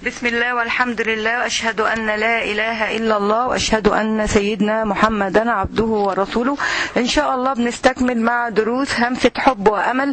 بسم الله والحمد لله وأشهد أن لا إله إلا الله وأشهد أن سيدنا محمدا عبده ورسوله. إن شاء الله بنستكمل مع دروس همسة حب وأمل.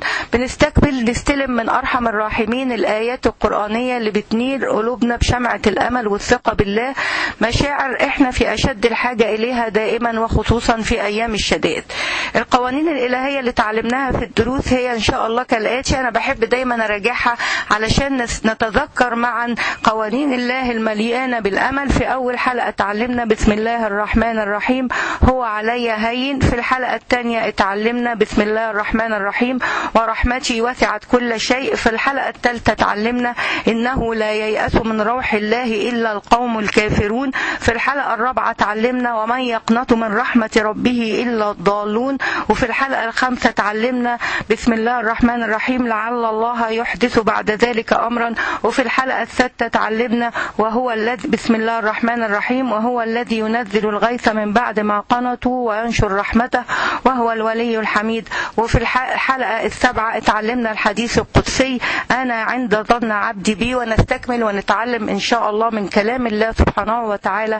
نستلم من أرحم الراحمين الآيات القرآنية اللي بتنير قلوبنا بشمعة الأمل والثقة بالله، مشاعر إحنا في أشد الحاجة إليها دائما وخصوصا في أيام الشدائد. القوانين الإلهية اللي تعلمناها في الدروس هي إن شاء الله كالآتي، أنا بحب دايما أراجعها علشان نتذكر معا قوانين الله المليانة بالأمل. في أول حلقة اتعلمنا بسم الله الرحمن الرحيم هو علي هين. في الحلقة الثانية اتعلمنا بسم الله الرحمن الرحيم ورحمتي وسعت كل شيء. في الحلقة الثالثة اتعلمنا إنه لا ييأس من روح الله إلا القوم الكافرون. في الحلقة الرابعة اتعلمنا ومن يقنط من رحمة ربه إلا الضالون. وفي الحلقة الخامسة اتعلمنا بسم الله الرحمن الرحيم لعل الله يحدث بعد ذلك أمرا. وفي الحلقة السادسة تعلمنا وهو الذي بسم الله الرحمن الرحيم وهو الذي ينزل الغيث من بعد ما قنطوا وينشر رحمته وهو الولي الحميد. وفي الحلقة السابعة اتعلمنا الحديث القدسي أنا عند ظن عبدي بي. ونستكمل ونتعلم إن شاء الله من كلام الله سبحانه وتعالى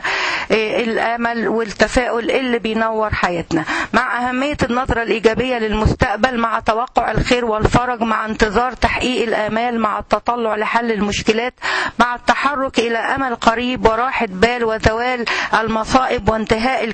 الأمل والتفاؤل اللي بينور حياتنا، مع أهمية النظرة الإيجابية للمستقبل، مع توقع الخير والفرج، مع انتظار تحقيق الآمال، مع التطلع لحل المشكلات، مع التحرك إلى أمل قريب وراحة بال وزوال المصائب وانتهاء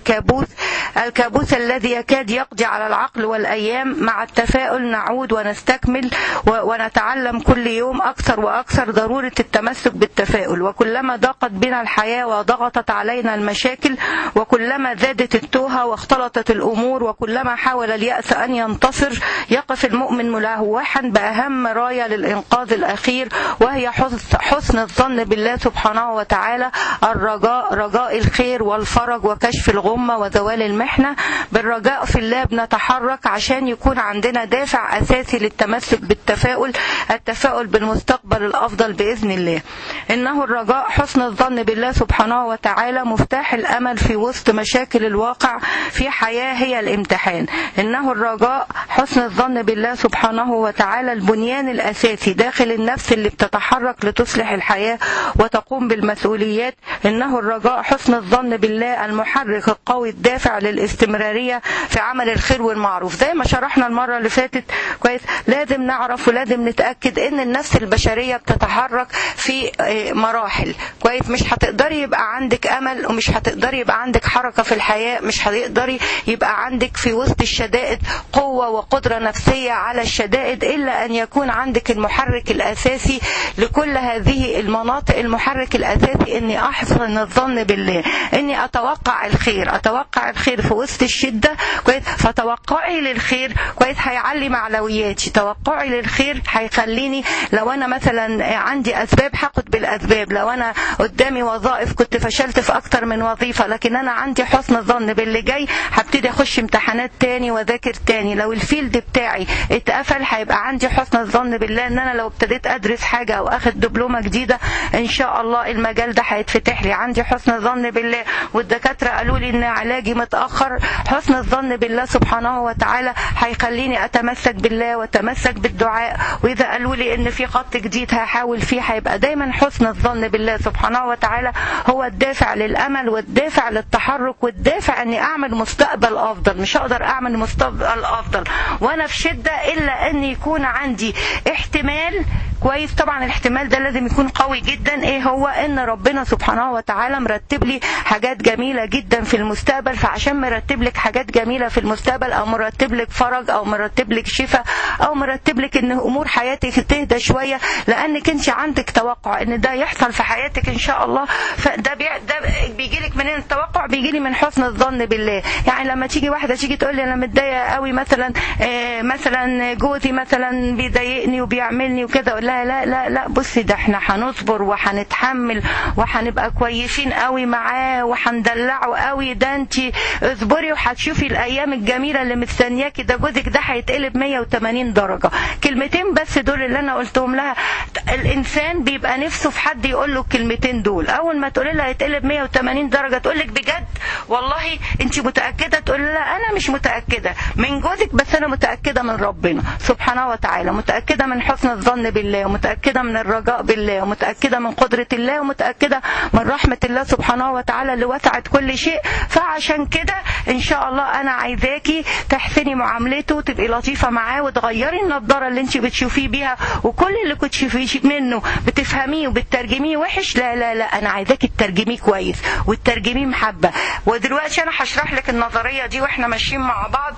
الكابوس الذي يكاد يقضي على العقل والأيام. مع التفاؤل نعود ونستكمل ونتعلم كل يوم أكثر وأكثر ضرورة التمسك بالتفاؤل. وكلما ضاقت بنا الحياة وضغطت علينا المشاكل، وكلما زادت التوهة واختلطت الأمور، وكلما حاول اليأس أن ينتصر، يقف المؤمن ملهوحا بأهم راية للإنقاذ الأخير، وهي حسن الظن بالله سبحانه وتعالى، الرجاء، رجاء الخير والفرج وكشف الغمة وزوال المحنة. بالرجاء في الله بنتحرك عشان يكون عندنا دافع أساسي للتمسك بالتفاؤل، التفاؤل بالمستقبل الأفضل بإذن الله. إنه الرجاء حسن الظن بالله سبحانه وتعالى مفتاح الأمل في وسط مشاكل الواقع في حياة هي الامتحان. إنه الرجاء حسن الظن بالله سبحانه وتعالى البنيان الأساسي داخل النفس اللي بتتحرك لتصلح الحياة وتقوم بالمسؤوليات. إنه الرجاء حسن الظن بالله المحرك القوي الدافع للاستمرارية في عمل الخير والمعروف. زي ما شرحنا المرة اللي فاتت كويس، لازم نعرف ولازم نتأكد إن النفس البشرية بتتحرك في مراحل كويس. مش هتقدري يبقى عندك أمل ومش هتقدري يبقى عندك حركة في الحياة، مش هتقدري يبقى عندك في وسط الشدائد قوة وقدرة نفسية على الشدائد إلا أن يكون عندك المحرك الأساسي لكل هذه المناطق. المحرك الأساسي إني أحسن الظن بالله، إني أتوقع الخير في وسط الشدة كويس. فتوقعي للخير كويس هيعلي معنوياتي، توقعي للخير هيخليني لو أنا مثلا عندي أسباب هاخد بالأسباب، لو أنا قدامي وظائف كنت فشلت في أكتر من وظيفة لكن أنا عندي حسن الظن باللي جاي هبتدي أخش امتحانات تاني وذاكر تاني. لو الفيلد بتاعي اتقفل هيبقى عندي حسن الظن بالله إن أنا لو ابتديت أدرس حاجة أو أخد دبلومة جديدة إن شاء الله المجال ده هيتفتح لي، عندي حسن الظن بالله. والدكاترة قالوا لي إن علاجي متأخر، حسن الظن بالله سبحانه وتعالى هيخليني أتمسك بالله وأتمسك بالدعاء. وإذا قالوا لي إن في خط جديد هحاول فيه هيبقى دايما حسن الظن بالله سبحانه وتعالى هو الدافع للأمل والدافع للتحرك والدافع أني أعمل مستقبل أفضل. مش هقدر أعمل مستقبل أفضل وأنا في شدة إلا أن يكون عندي احتمال كويس. طبعا الاحتمال ده لازم يكون قوي جدا. ايه هو؟ ان ربنا سبحانه وتعالى مرتب لي حاجات جميلة جدا في المستقبل. فعشان مرتب لك حاجات جميلة في المستقبل او مرتب لك فرج او مرتب لك شفاء او مرتب لك ان امور حياتك تهدى شوية لانك انت عندك توقع ان ده يحصل في حياتك ان شاء الله. فده بيجي لك منين التوقع؟ بيجي لي من حسن الظن بالله. يعني لما تيجي واحدة تيجي تقول لي انا متضايقة قوي مثلا جوزي مثلا بيضايقني وبيعملني وكده، اقول لها لا لا لا بصي ده احنا هنصبر وهنتحمل وهنبقى كويسين قوي معاه وهندلعه قوي، ده انت اصبري وهتشوفي الايام الجميله اللي مستنياكي، ده جوزك ده هيتقلب 180 درجه. كلمتين بس دول اللي انا قلتهم لها. الانسان بيبقى نفسه في حد يقول له الكلمتين دول. اول ما تقولي لها هيتقلب 180 درجه تقول لك بجد والله انت متاكده؟ تقول لها انا مش متاكده من جوزك بس انا متاكده من ربنا سبحانه وتعالى، متاكده من حسن الظن بالله. بالله، ومتأكدة من الرجاء بالله، ومتأكدة من قدرة الله، ومتأكدة من رحمة الله سبحانه وتعالى اللي وسعت كل شيء. فعشان كده ان شاء الله انا عايزاكي تحسني معاملته وتبقي لطيفة معاه وتغيري النظارة اللي انت بتشوفيه بيها، وكل اللي كنت تشوفيه منه بتفهميه وبتترجميه وحش، لا لا لا، انا عايزاكي تترجميه كويس وتترجميه محبة. ودلوقتي انا هشرح لك النظرية دي واحنا ماشيين مع بعض.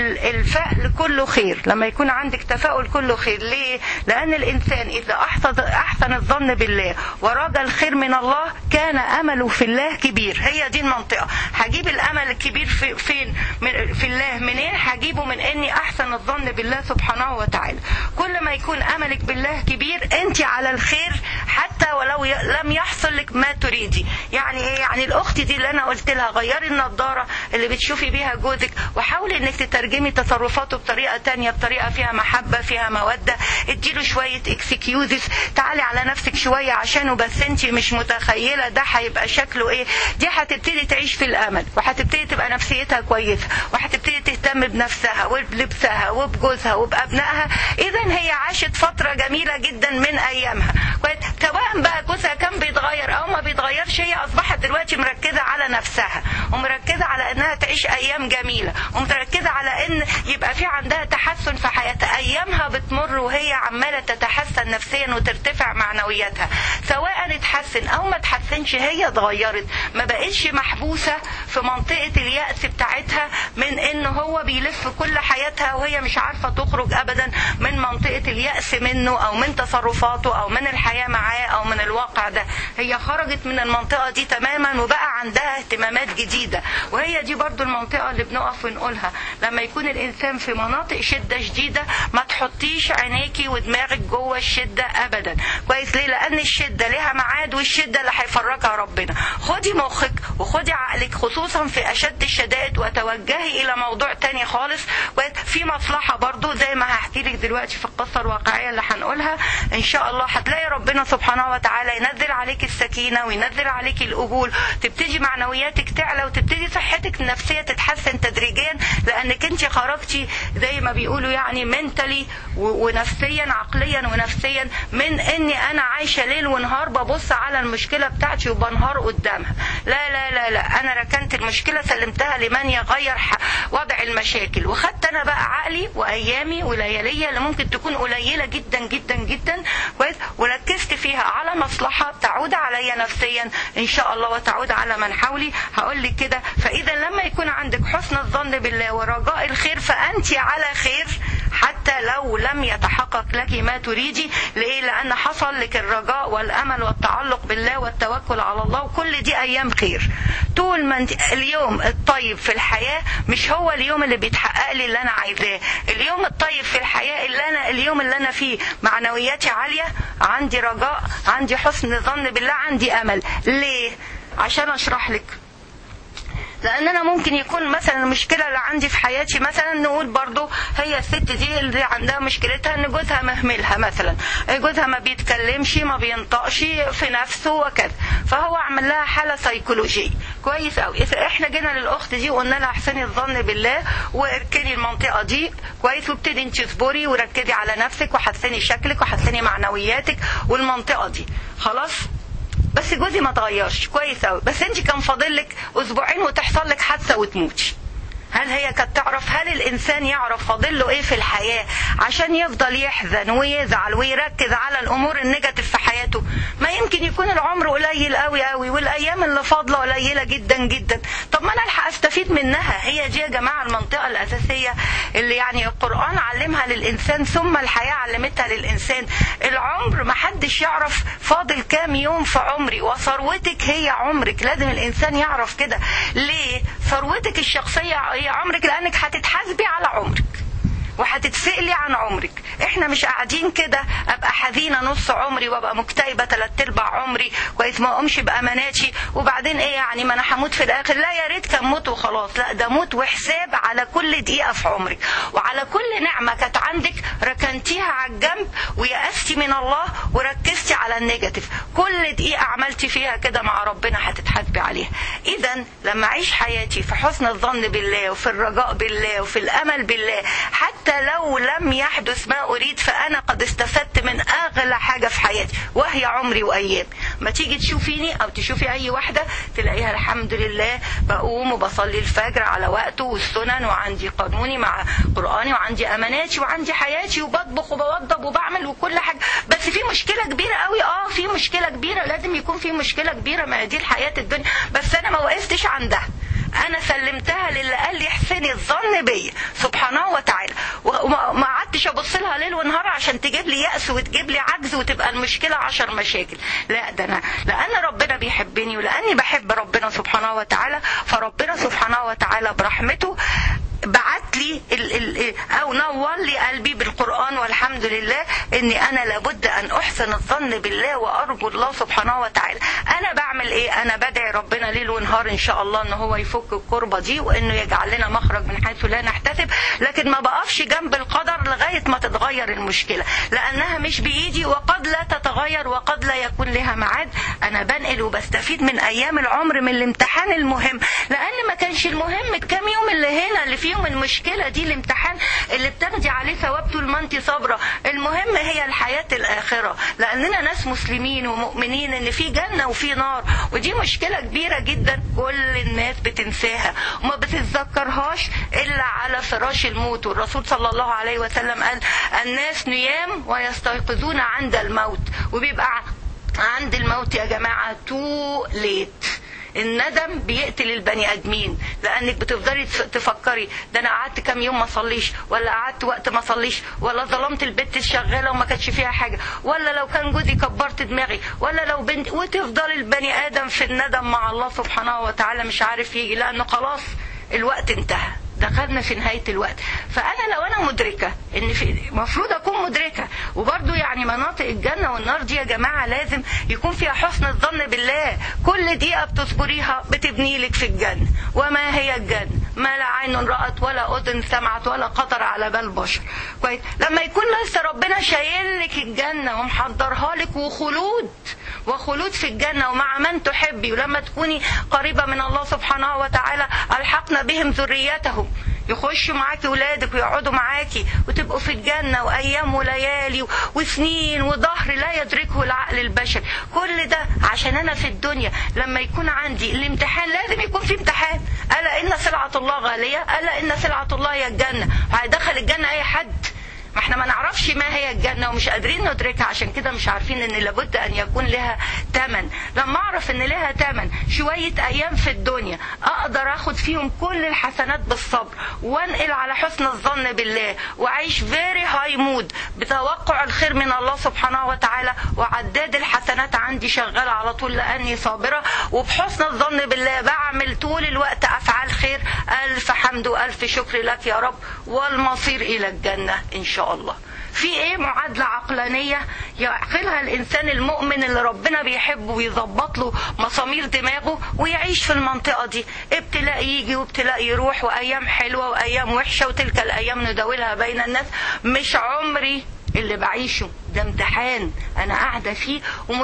الفأل كله خير، لما يكون عندك تفاؤل كله خير. ليه؟ لان الانسان اذا احسن الظن بالله ورجى الخير من الله كان امله في الله كبير. هي دي المنطقة. هجيب الامل الكبير فين؟ في الله. منين هجيبه؟ من اني احسن الظن بالله سبحانه وتعالى. كل ما يكون املك بالله كبير انت على الخير، حتى ولو لم يحصل لك ما تريدي. يعني ايه؟ يعني الاخت دي اللي انا قلت لها غيري النظارة اللي بتشوفي بيها جوزك، وحاولي انك تترجمي تصرفاته بطريقة تانية، بطريقة فيها محبة فيها مودة. اديله شوية اكسكيوزز، تعالي على نفسك شوية عشانه، بس انت مش متخيلة ده هيبقى شكله ايه. دي هتبتدي تعيش في الامل، وهتبتدي تبقى نفسيتها كويسة، وهتبتدي تهتم بنفسها وبلبسها وبجوزها وبابنائها. اذا هي عاشت فترة جميلة جدا من ايامها. سواء بقى جوزها كان بيتغير او ما بيتغيرش، هي اصبحت دلوقتي مركزة على نفسها، ومركزة على انها تعيش ايام جميلة، ومركزة على ان يبقى في عندها تحسن في حياتها. ايامها بتمر وهي عمالة تتحسن نفسيا وترتفع معنوياتها، سواء اتحسن او ما اتحسنش هي اتغيرت. ما بقتش محبوسة في منطقة اليأس بتاعتها من ان هو بيلف كل حياتها وهي مش عارفة تخرج ابدا من منطقة اليأس منه او من تصرفاته او من الحياة معاه او من الواقع ده. هي خرجت من المنطقة دي تماما وبقى عندها اهتمامات جديدة. وهي دي برضو المنطقة اللي بنقف ونقولها لما يكون الانسان في مناطق شدة شديدة، ما تحطيش عينيكي ودماغك جوه الشدة ابدا. كويس؟ ليه؟ لان الشدة لها ميعاد، والشدة اللي هيفرجها ربنا. خدي مخك وخدي عقلك خصوصا في اشد الشدائد، وتوجهي الى موضوع تاني خالص. في مصلحة برضو زي ما هحكي لك دلوقتي في القصة الواقعية اللي هنقولها ان شاء الله. هتلاقي ربنا سبحانه وتعالى ينزل عليك السكينة وينزل عليك القبول، تبتدي معنوياتك تعلى وتبتدي صحتك النفسية تتحسن تدريجيا، لانك انت خرجتي زي ما بيقولوا يعني منتلي ونفسيا، عقليا ونفسيا، من اني انا عايشة ليل ونهار ببص على المشكلة بتاعتي وبنهار قدامها. لا لا لا لا، انا ركنت المشكلة سلمتها لمن يغير وضع المشاكل، وخدت انا بقى عقلي وايامي وليالية اللي ممكن تكون قليلة جدا جدا جدا، كويس، وركزت فيها على مصلحة تعود عليا نفسيا ان شاء الله وتعود على من حولي. هقول لك كده. فاذا لما يكون عندك حسن الظن بالله ورجاء الخير فانت على خير حتى لو لم يتحقق لك ما تريدي. ليه؟ لان حصل لك الرجاء والامل والتعلق بالله والتوكل على الله، وكل دي ايام خير. طول ما اليوم الطيب في الحياة مش هو اليوم اللي بيتحقق لي اللي انا عايزاه. اليوم الطيب في الحياة اليوم اللي انا فيه معنوياتي عالية، عندي رجاء، عندي حسن ظن بالله، عندي امل. ليه؟ عشان اشرح لك. لان انا ممكن يكون مثلا المشكله اللي عندي في حياتي، مثلا نقول برضو هي الست دي اللي عندها مشكلتها ان جوزها مهملها، مثلا جوزها ما بيتكلمش ما بينطقش في نفسه وكذا، فهو عمل لها حاله سيكولوجيه. كويس قوي. احنا جينا للاخت دي وقلنا لها احسني الظن بالله واركني المنطقه دي، كويس، وابتدي انت اصبري وركزي على نفسك وحسني شكلك وحسني معنوياتك والمنطقه دي خلاص. بس جوزي ما تغيرش، كويس قوي، بس انت كان فاضل لك اسبوعين وتحصل لك حادثه وتموتي. هل هي كانت تعرف؟ هل الانسان يعرف فاضل له ايه في الحياه عشان يفضل يحزن ويزعل ويركز على الامور النيجاتيف في حياته؟ ما يمكن يكون العمر قليل قوي قوي والايام اللي فاضله قليله جدا جدا. طب ما انا الحق استفيد منها. هي دي يا جماعه المنطقه الاساسيه اللي يعني القران علمها للانسان ثم الحياه علمتها للانسان. العمر ما حدش يعرف فاضل كام يوم في عمري، وثروتك هي عمرك. لازم الانسان يعرف كده. ليه؟ ثروتك الشخصيه هي عمرك، لانك هتتحاسبي على عمرك وهتتسألي عن عمرك. احنا مش قاعدين كده ابقى حزينه نص عمري وابقى مكتئبه 3/4 عمري، كويس، ما اقومش باماناتي وبعدين ايه يعني ما انا هموت في الاخر. لا يا ريت كان موت وخلاص، لا ده موت وحساب على كل دقيقه في عمرك، وعلى كل نعمه كانت عندك ركنتيها على الجنب ويأستي من الله وركزتي على النيجاتيف. كل دقيقه عملتي فيها كده مع ربنا هتتحاسبي عليها. اذا لما اعيش حياتي في حسن الظن بالله وفي الرجاء بالله وفي الامل بالله، حتى حتى لو لم يحدث ما أريد فأنا قد استفدت من أغلى حاجة في حياتي وهي عمري وأيام. ما تيجي تشوفيني أو تشوفي أي واحدة تلاقيها الحمد لله بقوم وبصلي الفجر على وقته والسنن، وعندي قانوني مع قرآني، وعندي أماناتي، وعندي حياتي، وبطبخ وبوضب وبعمل وكل حاجة. بس في مشكلة كبيرة قوي، في مشكلة كبيرة، لازم يكون في مشكلة كبيرة، ما دي الحياة الدنيا. بس أنا ما وقفتش عندها، انا سلمتها للي قال لي احسني الظن بيا سبحانه وتعالى، وما قعدتش ابص لها ليل ونهار عشان تجيب لي يأس وتجيب لي عجز وتبقى المشكلة 10 مشاكل. لا، ده انا لان ربنا بيحبني ولاني بحب ربنا سبحانه وتعالى، فربنا سبحانه وتعالى برحمته بعت لي او نور لي قلبي بالقرآن، والحمد لله اني انا لابد ان احسن الظن بالله وارجو الله سبحانه وتعالى. انا بعمل ايه؟ انا بدعي ربنا ليل ونهار ان شاء الله ان هو يفك الكربة دي وانه يجعل لنا مخرج من حيث لا نحتسب، لكن ما بقفش جنب القدر لغاية ما تتغير المشكلة، لانها مش بايدي وقد لا تتغير وقد لا يكون لها ميعاد. انا بنقل وبستفيد من ايام العمر من الامتحان المهم، لان ما كانش المهم الكام يوم اللي هنا اللي فيهم المشكلة دي، الامتحان اللي بتاخدي عليه ثواب طول ما انت صابرة. المهم هي الحياة الآخرة، لأننا ناس مسلمين ومؤمنين ان في جنة وفي نار، ودي مشكلة كبيرة جدا كل الناس بتنساها وما بتتذكرهاش إلا على فراش الموت. والرسول صلى الله عليه وسلم قال الناس نيام ويستيقظون عند الموت، وبيبقى عند الموت يا جماعة تو ليت. الندم بيقتل البني ادمين، لانك بتفضلي تفكري ده انا قعدت كام يوم ما صليش، ولا قعدت وقت ما صليش، ولا ظلمت البنت الشغاله وما كانش فيها حاجه، ولا لو كان جوزي كبرت دماغي، ولا لو بنت، وتفضل البني ادم في الندم مع الله سبحانه وتعالى مش عارف يجي، لانه خلاص الوقت انتهى، دخلنا في نهاية الوقت. فأنا لو أنا مدركة إن في مفروض أكون مدركة، وبرضو يعني مناطق الجنة والنار دي يا جماعة لازم يكون فيها حسن الظن بالله. كل دقيقة بتصبريها بتبني لك في الجنة. وما هي الجنة؟ ما لا عين رأت ولا أذن سمعت ولا خطر على بال بشر. كويس؟ لما يكون لسه ربنا شايل لك الجنة ومحضرها لك وخلود في الجنة ومع من تحبي، ولما تكوني قريبة من الله سبحانه وتعالى ألحقنا بهم ذريتهم، يخشوا معاكي ولادك ويقعدوا معاكي وتبقوا في الجنة، وأيام وليالي وسنين وظهر لا يدركه العقل البشري. كل ده عشان أنا في الدنيا لما يكون عندي الامتحان، لازم يكون في امتحان. ألا إن سلعة الله غالية، ألا إن سلعة الله هي الجنة. هيدخل الجنة أي حد؟ ما احنا ما نعرفش ما هي الجنة ومش قادرين ندركها، عشان كده مش عارفين ان لابد ان يكون لها تمن. لما اعرف ان لها تمن، شوية ايام في الدنيا اقدر اخد فيهم كل الحسنات بالصبر، وانقل على حسن الظن بالله، واعيش فيري هاي مود بتوقع الخير من الله سبحانه وتعالى، وعداد الحسنات عندي شغال على طول لاني صابرة، وبحسن الظن بالله بعمل طول الوقت افعال خير. الف حمد والف شكر لك يا رب، والمصير الى الجنة ان شاء الله. في ايه معادلة عقلانية يعقلها الانسان المؤمن اللي ربنا بيحبه ويظبط له مسامير دماغه ويعيش في المنطقة دي. ابتلاء يجي وابتلاء يروح، وايام حلوة وايام وحشة، وتلك الايام نداولها بين الناس. مش عمري اللي بعيشه، ده امتحان انا قاعدة فيه،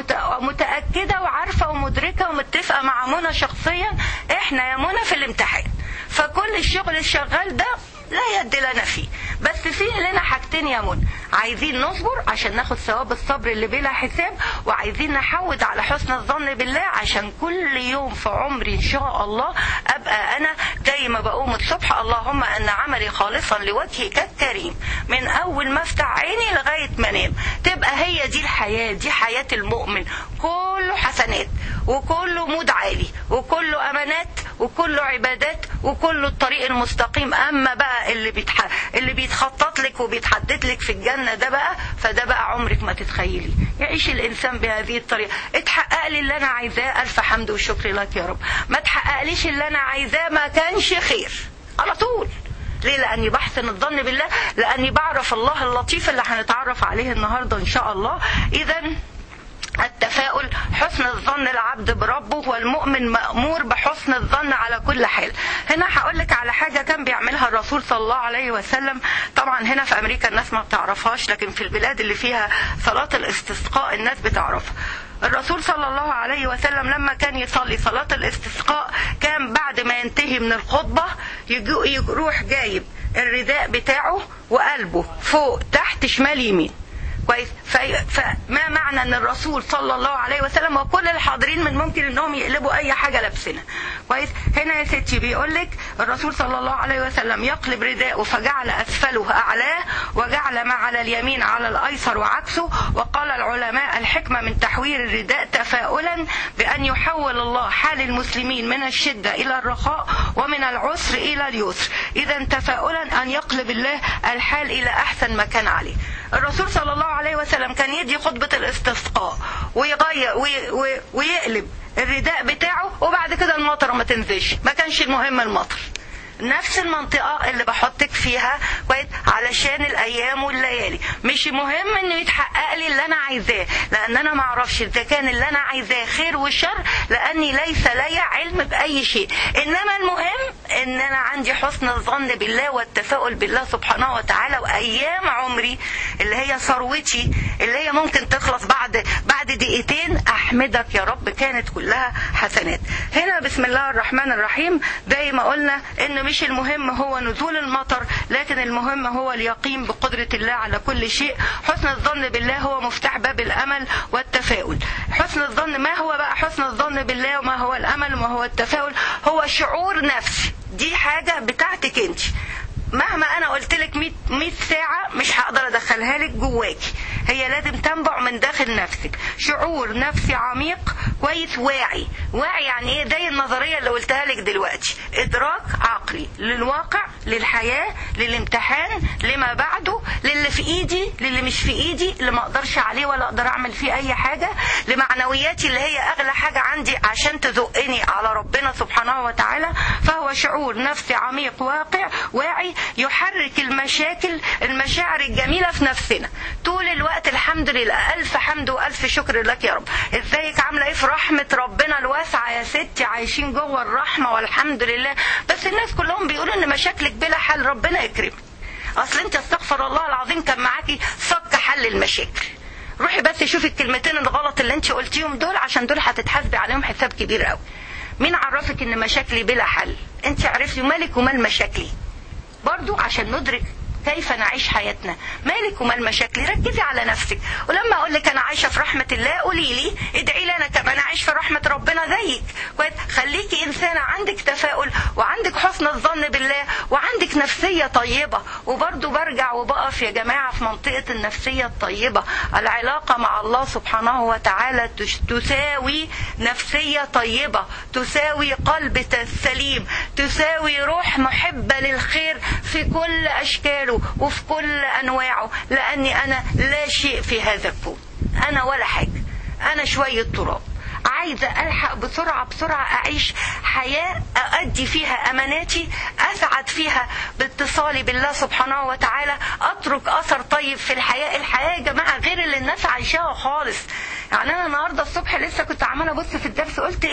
ومتأكدة وعارفة ومدركة ومتفقة مع منى شخصيا، احنا يا منى في الامتحان. فكل الشغل الشغال ده لا يد لنا فيه، بس فيه لنا حاجتين يا منى: عايزين نصبر عشان ناخد ثواب الصبر اللي بلا حساب، وعايزين نحود على حسن الظن بالله عشان كل يوم في عمري ان شاء الله ابقى انا زي ما بقوم الصبح اللهم ان عملي خالصا لوجهك الكريم، من اول ما افتح عيني لغايه ما انام. تبقى هي دي الحياه، دي حياه المؤمن، كله حسنات وكله مود عالي وكله امانات وكله عبادات وكله الطريق المستقيم. اما بقى اللي بيتخطط لك وبيتحدد لك في الجنة ده بقى، فده بقى عمرك ما تتخيلي. يعيش الانسان بهذه الطريقة. اتحقق لي اللي انا عايزاه، الف حمد وشكر لك يا رب. ما تحققليش اللي انا عايزاه، ما كانش خير على طول. ليه؟ لاني بحسن الظن بالله، لاني بعرف الله اللطيف اللي هنتعرف عليه النهاردة ان شاء الله. اذا التفاؤل، حسن الظن العبد بربه، والمؤمن مأمور بحسن الظن على كل حال. هنا هقول لك على حاجة كان بيعملها الرسول صلى الله عليه وسلم. طبعا هنا في أمريكا الناس ما بتعرفهاش، لكن في البلاد اللي فيها صلاة الاستسقاء الناس بتعرفها. الرسول صلى الله عليه وسلم لما كان يصلي صلاة الاستسقاء، كان بعد ما ينتهي من الخطبة يروح جايب الرداء بتاعه وقلبه فوق تحت شمال يمين. كويس. فما معنى ان الرسول صلى الله عليه وسلم وكل الحاضرين من ممكن انهم يقلبوا اي حاجه لابسنا. كويس. هنا يا ستي بيقول لك الرسول صلى الله عليه وسلم يقلب رداءه فجعل اسفله اعلاه وجعل ما على اليمين على الايسر وعكسه. وقال العلماء الحكمه من تحوير الرداء تفاؤلا بان يحول الله حال المسلمين من الشده الى الرخاء ومن العسر الى اليسر. اذا تفاؤلا ان يقلب الله الحال الى احسن ما كان عليه. الرسول صلى الله عليه وسلم كان يدي خطبة الاستسقاء ويغير ويقلب الرداء بتاعه وبعد كده المطر ما تنزلش. ما كانش المهم المطر، نفس المنطقة اللي بحطك فيها كويس علشان الأيام والليالي. مش مهم إنه يتحقق لي اللي أنا عايزاه، لأن أنا ما أعرفش إذا كان اللي أنا عايزاه خير وشر، لأني ليس لي علم بأي شيء. إنما المهم إن أنا عندي حسن الظن بالله والتفاؤل بالله سبحانه وتعالى. وأيام عمري اللي هي ثروتي اللي هي ممكن تخلص بعد دقيقتين، أحمدك يا رب كانت كلها حسنات. هنا بسم الله الرحمن الرحيم زي ما قلنا إن مش المهم هو نزول المطر، لكن المهم هو اليقين بقدرة الله على كل شيء. حسن الظن بالله هو مفتاح باب الأمل والتفاؤل. حسن الظن، ما هو بقى حسن الظن بالله وما هو الأمل وما هو التفاؤل؟ هو شعور نفسي، دي حاجة بتاعتك انت. مهما انا قلت لك 100 ساعة مش هقدر ادخلها لك جواكي، هي لازم تنبع من داخل نفسك. شعور نفسي عميق كويس واعي. واعي يعني ايه؟ زي النظرية اللي قلتها لك دلوقتي، ادراك عقلي للواقع، للحياة، للامتحان، لما بعده، للي في ايدي، للي مش في ايدي، اللي ما اقدرش عليه ولا اقدر اعمل فيه اي حاجة، لمعنوياتي اللي هي اغلى حاجة عندي عشان تزقني على ربنا سبحانه وتعالى. فهو شعور نفسي عميق واعي يحرك المشاعر الجميلة في نفسنا طول الوقت. الحمد لله، ألف حمد وألف شكر لك يا رب. ازيك؟ عاملة ايه؟ في رحمة ربنا الواسعة يا ستي، عايشين جوه الرحمة والحمد لله. بس الناس كلهم بيقولوا ان مشاكلك بلا حل. ربنا يكرمك، اصل انت استغفر الله العظيم كان معاكي صك حل المشاكل. روحي بس شوفي الكلمتين الغلط اللي انت قلتيهم دول، عشان دول هتتحاسبي عليهم حساب كبير قوي. مين عرفك ان مشاكلي بلا حل؟ انت عرفتي مالك ومال مشاكلي برضو عشان ندرك كيف نعيش حياتنا. مالك ومال مشاكلي؟ ركزي على نفسك. ولما اقول لك انا عايشه في رحمه الله، قولي لي ادعي لي انا كمان اعيش في رحمه ربنا زيك. خليكي انسانه عندك تفاؤل وعندك حسن الظن بالله وعندك نفسيه طيبه. وبرضو برجع وبقف يا جماعه في منطقه النفسيه الطيبه. العلاقه مع الله سبحانه وتعالى تساوي نفسيه طيبه، تساوي قلب سليم، تساوي روح محبه للخير في كل اشكاله وفي كل أنواعه. لأني أنا لا شيء في هذا الكون، أنا ولا حاجة، أنا شوية تراب. عايزة ألحق بسرعة أعيش حياة أؤدي فيها أماناتي، أسعد فيها باتصالي بالله سبحانه وتعالى، أترك أثر طيب في الحياة. الحياة يا جماعة غير اللي الناس عايشاها خالص. يعني أنا النهاردة الصبح لسه كنت عمالة أبص في الدرس، قلت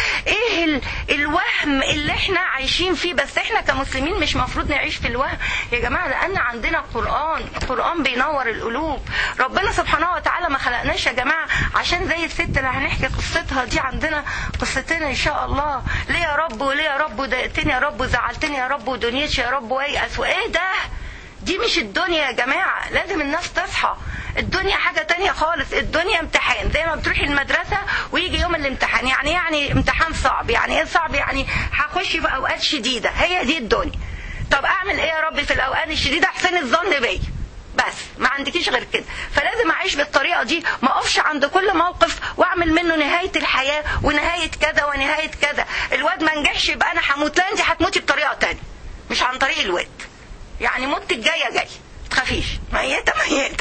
إيه الوهم اللي إحنا عايشين فيه. بس إحنا كمسلمين مش مفروض نعيش في الوهم يا جماعة، لأن عندنا قرآن بينور القلوب. ربنا سبحانه وتعالى ما خلقناش يا جماعة عشان زي الست اللي هنحكي قصتها دي. عندنا قصتين إن شاء الله. ليه يا رب وليه يا رب ضايقتني يا رب وزعلتني يا رب ودنيتي يا رب ويأس وإيه ده؟ دي مش الدنيا يا جماعة، لازم الناس تصحى. الدنيا حاجة تانية خالص. الدنيا امتحان، زي ما بتروحي المدرسة ويجي يوم الامتحان. يعني امتحان صعب. يعني ايه صعب؟ يعني هخش في اوقات شديدة، هي دي الدنيا. طب اعمل ايه يا ربي في الاوقات الشديدة؟ احسن الظن بيا، بس ما عندكيش غير كده. فلازم اعيش بالطريقة دي، ما اقفش عند كل موقف واعمل منه نهاية الحياة ونهاية كذا ونهاية كذا. الواد ما نجحش يبقى انا هموت. لا، انت هتموتي بطريقة تانية مش عن طريق الواد. يعني موت الجاية تخافيش، ميتة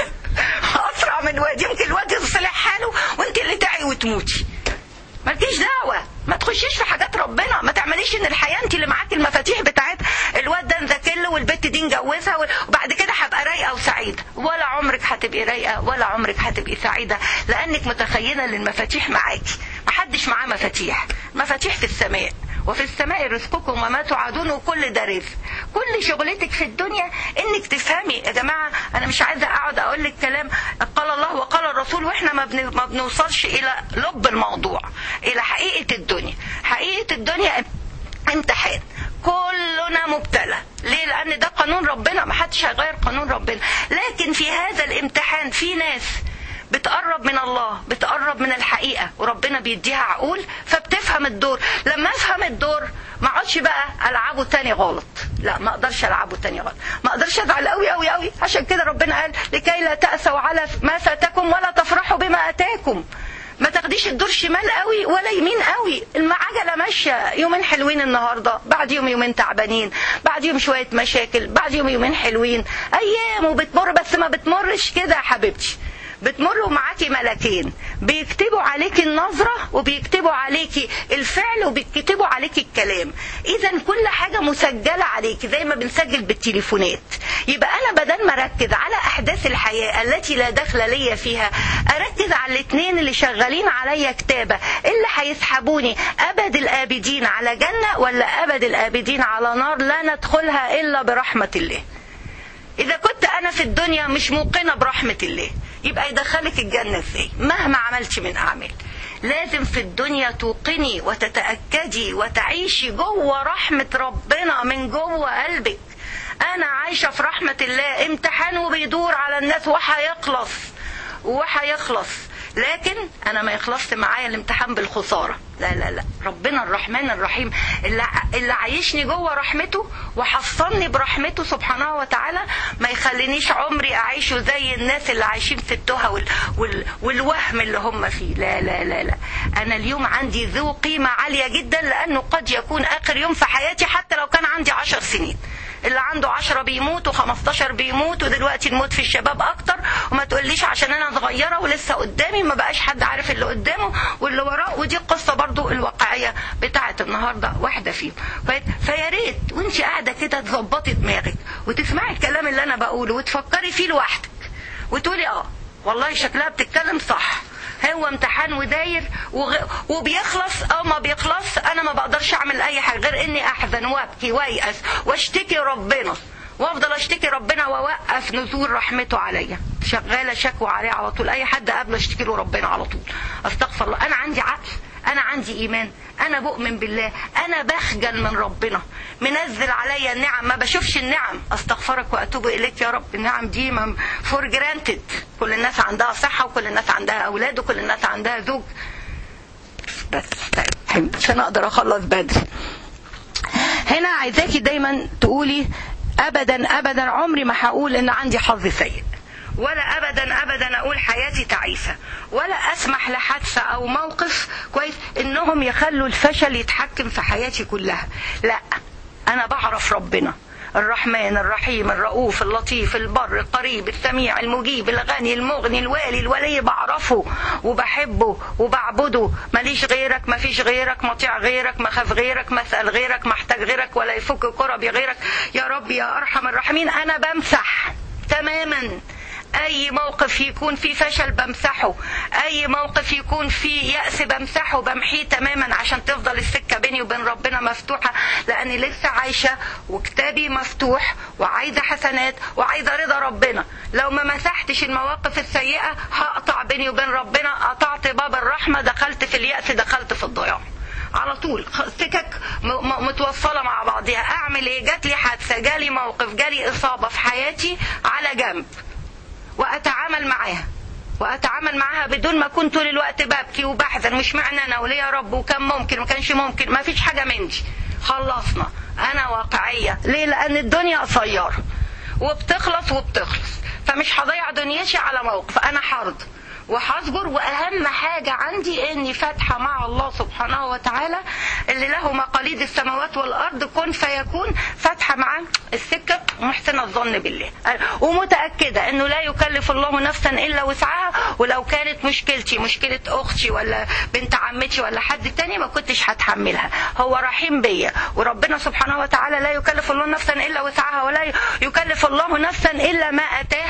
اسرع من الواد. يمكن الواد يصلح حاله وانت اللي تعي وتموتي. مالكيش دعوة، ما تخشيش في حاجات ربنا. ما تعمليش ان الحياة انت اللي معاكي المفاتيح بتاعت الواد ده نذاكر له والبت دي نجوزها وبعد كده هبقى رايقة وسعيدة. ولا عمرك هتبقي رايقة ولا عمرك هتبقي سعيدة، لانك متخيلة ان المفاتيح معاكي. محدش معاه مفاتيح. مفاتيح في السماء، وفي السماء رزقكم وما توعدون، وكل ده رزق. كل شغلتك في الدنيا انك تفهمي يا جماعة. انا مش عايزة اقعد اقول لك كلام قال الله وقال الرسول واحنا ما بنوصلش الى لب الموضوع، الى حقيقة الدنيا. حقيقة الدنيا امتحان. كل كلنا مبتلى. ليه؟ لان ده قانون ربنا، ما حدش هيغير قانون ربنا. لكن في هذا الامتحان في ناس بتقرب من الله، بتقرب من الحقيقة، وربنا بيديها عقول فبتفهم الدور. لما افهم الدور ما اقعدش بقى العبه تاني غلط، لا ما اقدرش العبه تاني غلط، ما اقدرش ازعل قوي قوي قوي. عشان كده ربنا قال لكي لا تأسوا على ما فاتكم ولا تفرحوا بما اتاكم. ما تاخديش الدور شمال قوي ولا يمين قوي، المعجله ماشيه، يومين حلوين النهارده، بعد يومين تعبانين، بعد يوم شويه مشاكل، بعد يومين حلوين، ايام وبتمر. بس ما بتمرش كده يا حبيبتي، بتمروا معاكي ملكين بيكتبوا عليكي النظرة وبيكتبوا عليكي الفعل وبيكتبوا عليكي الكلام. اذا كل حاجة مسجلة عليكي زي ما بنسجل بالتليفونات. يبقى انا بدل ما اركز على احداث الحياة التي لا دخل لي فيها، اركز على الاثنين اللي شغالين عليا كتابة، اللي هيسحبوني ابد الابدين على جنة ولا ابد الابدين على نار لا ندخلها الا برحمة الله. إذا كنت أنا في الدنيا مش موقنة برحمة الله، يبقى يدخلك الجنة ازاي مهما عملتي من أعمال؟ لازم في الدنيا توقني وتتأكدي وتعيشي جوه رحمة ربنا من جوه قلبك. أنا عايشة في رحمة الله، امتحان وبيدور على الناس وهيخلص، لكن أنا ما يخلصت معايا الامتحان بالخسارة. لا لا لا، ربنا الرحمن الرحيم اللي عايشني جوه رحمته وحصلني برحمته سبحانه وتعالى، ما يخلينيش عمري أعيشه زي الناس اللي عايشين في التوه والوهم اللي هم فيه. لا لا لا لا، أنا اليوم عندي ذو قيمة عالية جدا، لأنه قد يكون آخر يوم في حياتي حتى لو كان عندي 10 سنين. اللي عنده 10 بيموت و15 بيموت، ودلوقتي الموت في الشباب اكتر. وما تقوليش عشان انا صغيره ولسه قدامي ما بقاش حد عارف اللي قدامه واللي وراه. ودي القصه برضو الواقعيه بتاعه النهارده واحده فيهم. فيا ريت وانت قاعده كده تظبطي دماغك وتسمعي الكلام اللي انا بقوله وتفكري فيه لوحدك وتقولي والله شكلها بتتكلم صح، هو امتحان وداير وبيخلص او ما بيخلص. انا ما بقدرش اعمل اي حاجه غير اني احزن وابكي ويأس واشتكي ربنا، وافضل اشتكي ربنا واوقف نزول رحمته عليا. شغاله شكوى عليه على طول، اي حد قابله اشتكي له ربنا على طول. استغفر الله، انا عندي عقل، انا عندي ايمان، انا بؤمن بالله، انا بخجل من ربنا منزل عليا النعم، ما بشوفش النعم. استغفرك واتوب اليك يا رب. النعم دي فور جرانتد، كل الناس عندها صحه وكل الناس عندها اولاد وكل الناس عندها زوج. بس عشان اقدر اخلص بدري. هنا عايزاكي دايما تقولي ابدا ابدا عمري ما هقول ان عندي حظ سيء، ولا ابدا ابدا اقول حياتي تعيسه، ولا اسمح لحادثه او موقف كويس انهم يخلوا الفشل يتحكم في حياتي كلها. لا، انا بعرف ربنا الرحمن الرحيم الرؤوف اللطيف البر القريب السميع المجيب الغني المغني الوالي الولي، بعرفه وبحبه وبعبده. ماليش غيرك، ما فيش غيرك، مطيع غيرك، ما خاف غيرك، ما اسال غيرك، محتاج غيرك، ولا يفك كربي غيرك. يا رب يا ارحم الراحمين. انا بمسح تماما اي موقف يكون فيه فشل بمسحه، اي موقف يكون فيه يأس بمسحه، بمحيه تماما عشان تفضل السكة بيني وبين ربنا مفتوحة، لاني لسه عايشة وكتابي مفتوح وعايزة حسنات وعايزة رضا ربنا. لو ما مسحتش المواقف السيئة هقطع بيني وبين ربنا، قطعت باب الرحمة، دخلت في اليأس، دخلت في الضياع على طول. سكك متوصلة مع بعضها. اعمل ايه؟ جات لي حادثة، جالي موقف، جالي اصابة في حياتي، على جنب واتعامل معاها بدون ما اكون طول الوقت ببكي وبحزن. مش معنى انا وليه يا رب وكان ممكن وما كانش ممكن، ما فيش حاجه من دي. خلصنا. انا واقعيه. ليه؟ لان الدنيا قصيره وبتخلص، فمش هضيع دنيتي على موقف. انا حرض وهصبر. واهم حاجه عندي اني فاتحه مع الله سبحانه وتعالى اللي له مقاليد السماوات والارض، كن فيكون، فاتحه معاه السكه ومحسنه الظن بالله، ومتاكده انه لا يكلف الله نفسا الا وسعها. ولو كانت مشكلتي مشكله اختي ولا بنت عمتي ولا حد تاني ما كنتش هتحملها. هو رحيم بيا، وربنا سبحانه وتعالى لا يكلف الله نفسا الا وسعها، ولا يكلف الله نفسا الا ما اتاها.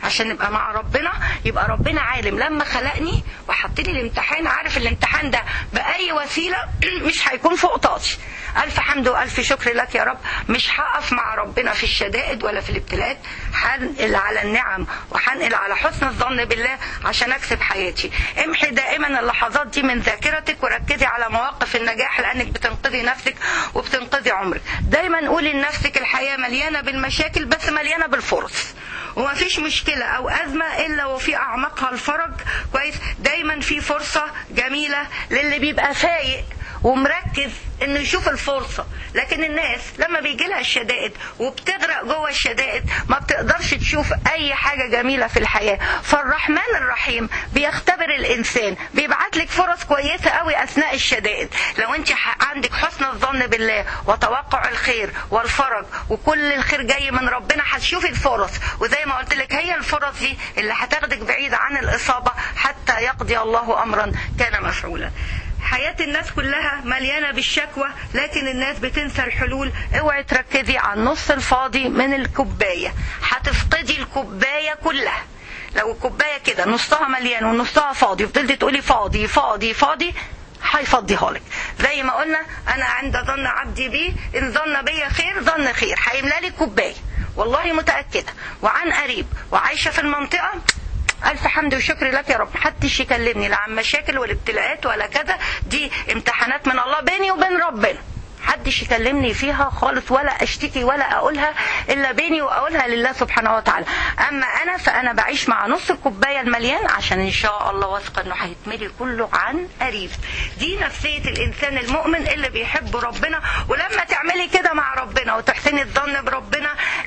عشان نبقى مع ربنا. يبقى ربنا عالم لما خلقني وحط لي الامتحان، عارف الامتحان ده بأي وسيلة مش هيكون فوق طاقتي. ألف حمد وألف شكر لك يا رب. مش هقف مع ربنا في الشدائد ولا في الابتلاءات، هنقل على النعم وهنقل على حسن الظن بالله عشان أكسب حياتي. امحي دائما اللحظات دي من ذاكرتك وركزي على مواقف النجاح، لأنك بتنقذي نفسك وبتنقذي عمرك. دايما قولي لنفسك الحياة مليانة بالمشاكل بس مليانة بالفرص، وما فيش مشكلة أو أزمة إلا وفي أعمقها الفرج. كويس؟ دايما في فرصة جميلة للي بيبقى فايق ومركز انه يشوف الفرصة. لكن الناس لما بيجي لها الشدائد وبتغرق جوه الشدائد ما بتقدرش تشوف اي حاجة جميلة في الحياة. فالرحمن الرحيم بيختبر الانسان، بيبعت لك فرص كويسة قوي اثناء الشدائد. لو انت عندك حسن الظن بالله وتوقع الخير والفرج وكل الخير جاي من ربنا، هتشوفي الفرص. وزي ما قلت لك هي الفرص دي اللي هتاخدك بعيد عن الاصابة حتى يقضي الله امرا كان مفعولا. حياة الناس كلها مليانة بالشكوى، لكن الناس بتنسى الحلول. اوعي تركزي على النص الفاضي من الكوباية، هتفقدي الكوباية كلها. لو الكوباية كده نصها مليان ونصها فاضي وفضلتي تقولي فاضي فاضي فاضي، هيفضيها لك. زي ما قلنا انا عند ظن عبدي بي، ان ظن بي خير ظن خير، هيملى لي كوباية والله متأكدة. وعن قريب وعايشة في المنطقة، ألف حمد وشكر لك يا رب. محدش يكلمني لا عن مشاكل ولا ابتلاءات ولا كذا، دي امتحانات من الله بيني وبين ربنا. محدش يكلمني فيها خالص ولا اشتكي ولا اقولها الا بيني واقولها لله سبحانه وتعالى. اما انا فانا بعيش مع نص الكوبايه المليان، عشان ان شاء الله واثقه انه هيتملي كله عن قريب. دي نفسيه الانسان المؤمن اللي بيحب ربنا. ولما تعملي كده مع ربنا وتحسني الظن بربنا،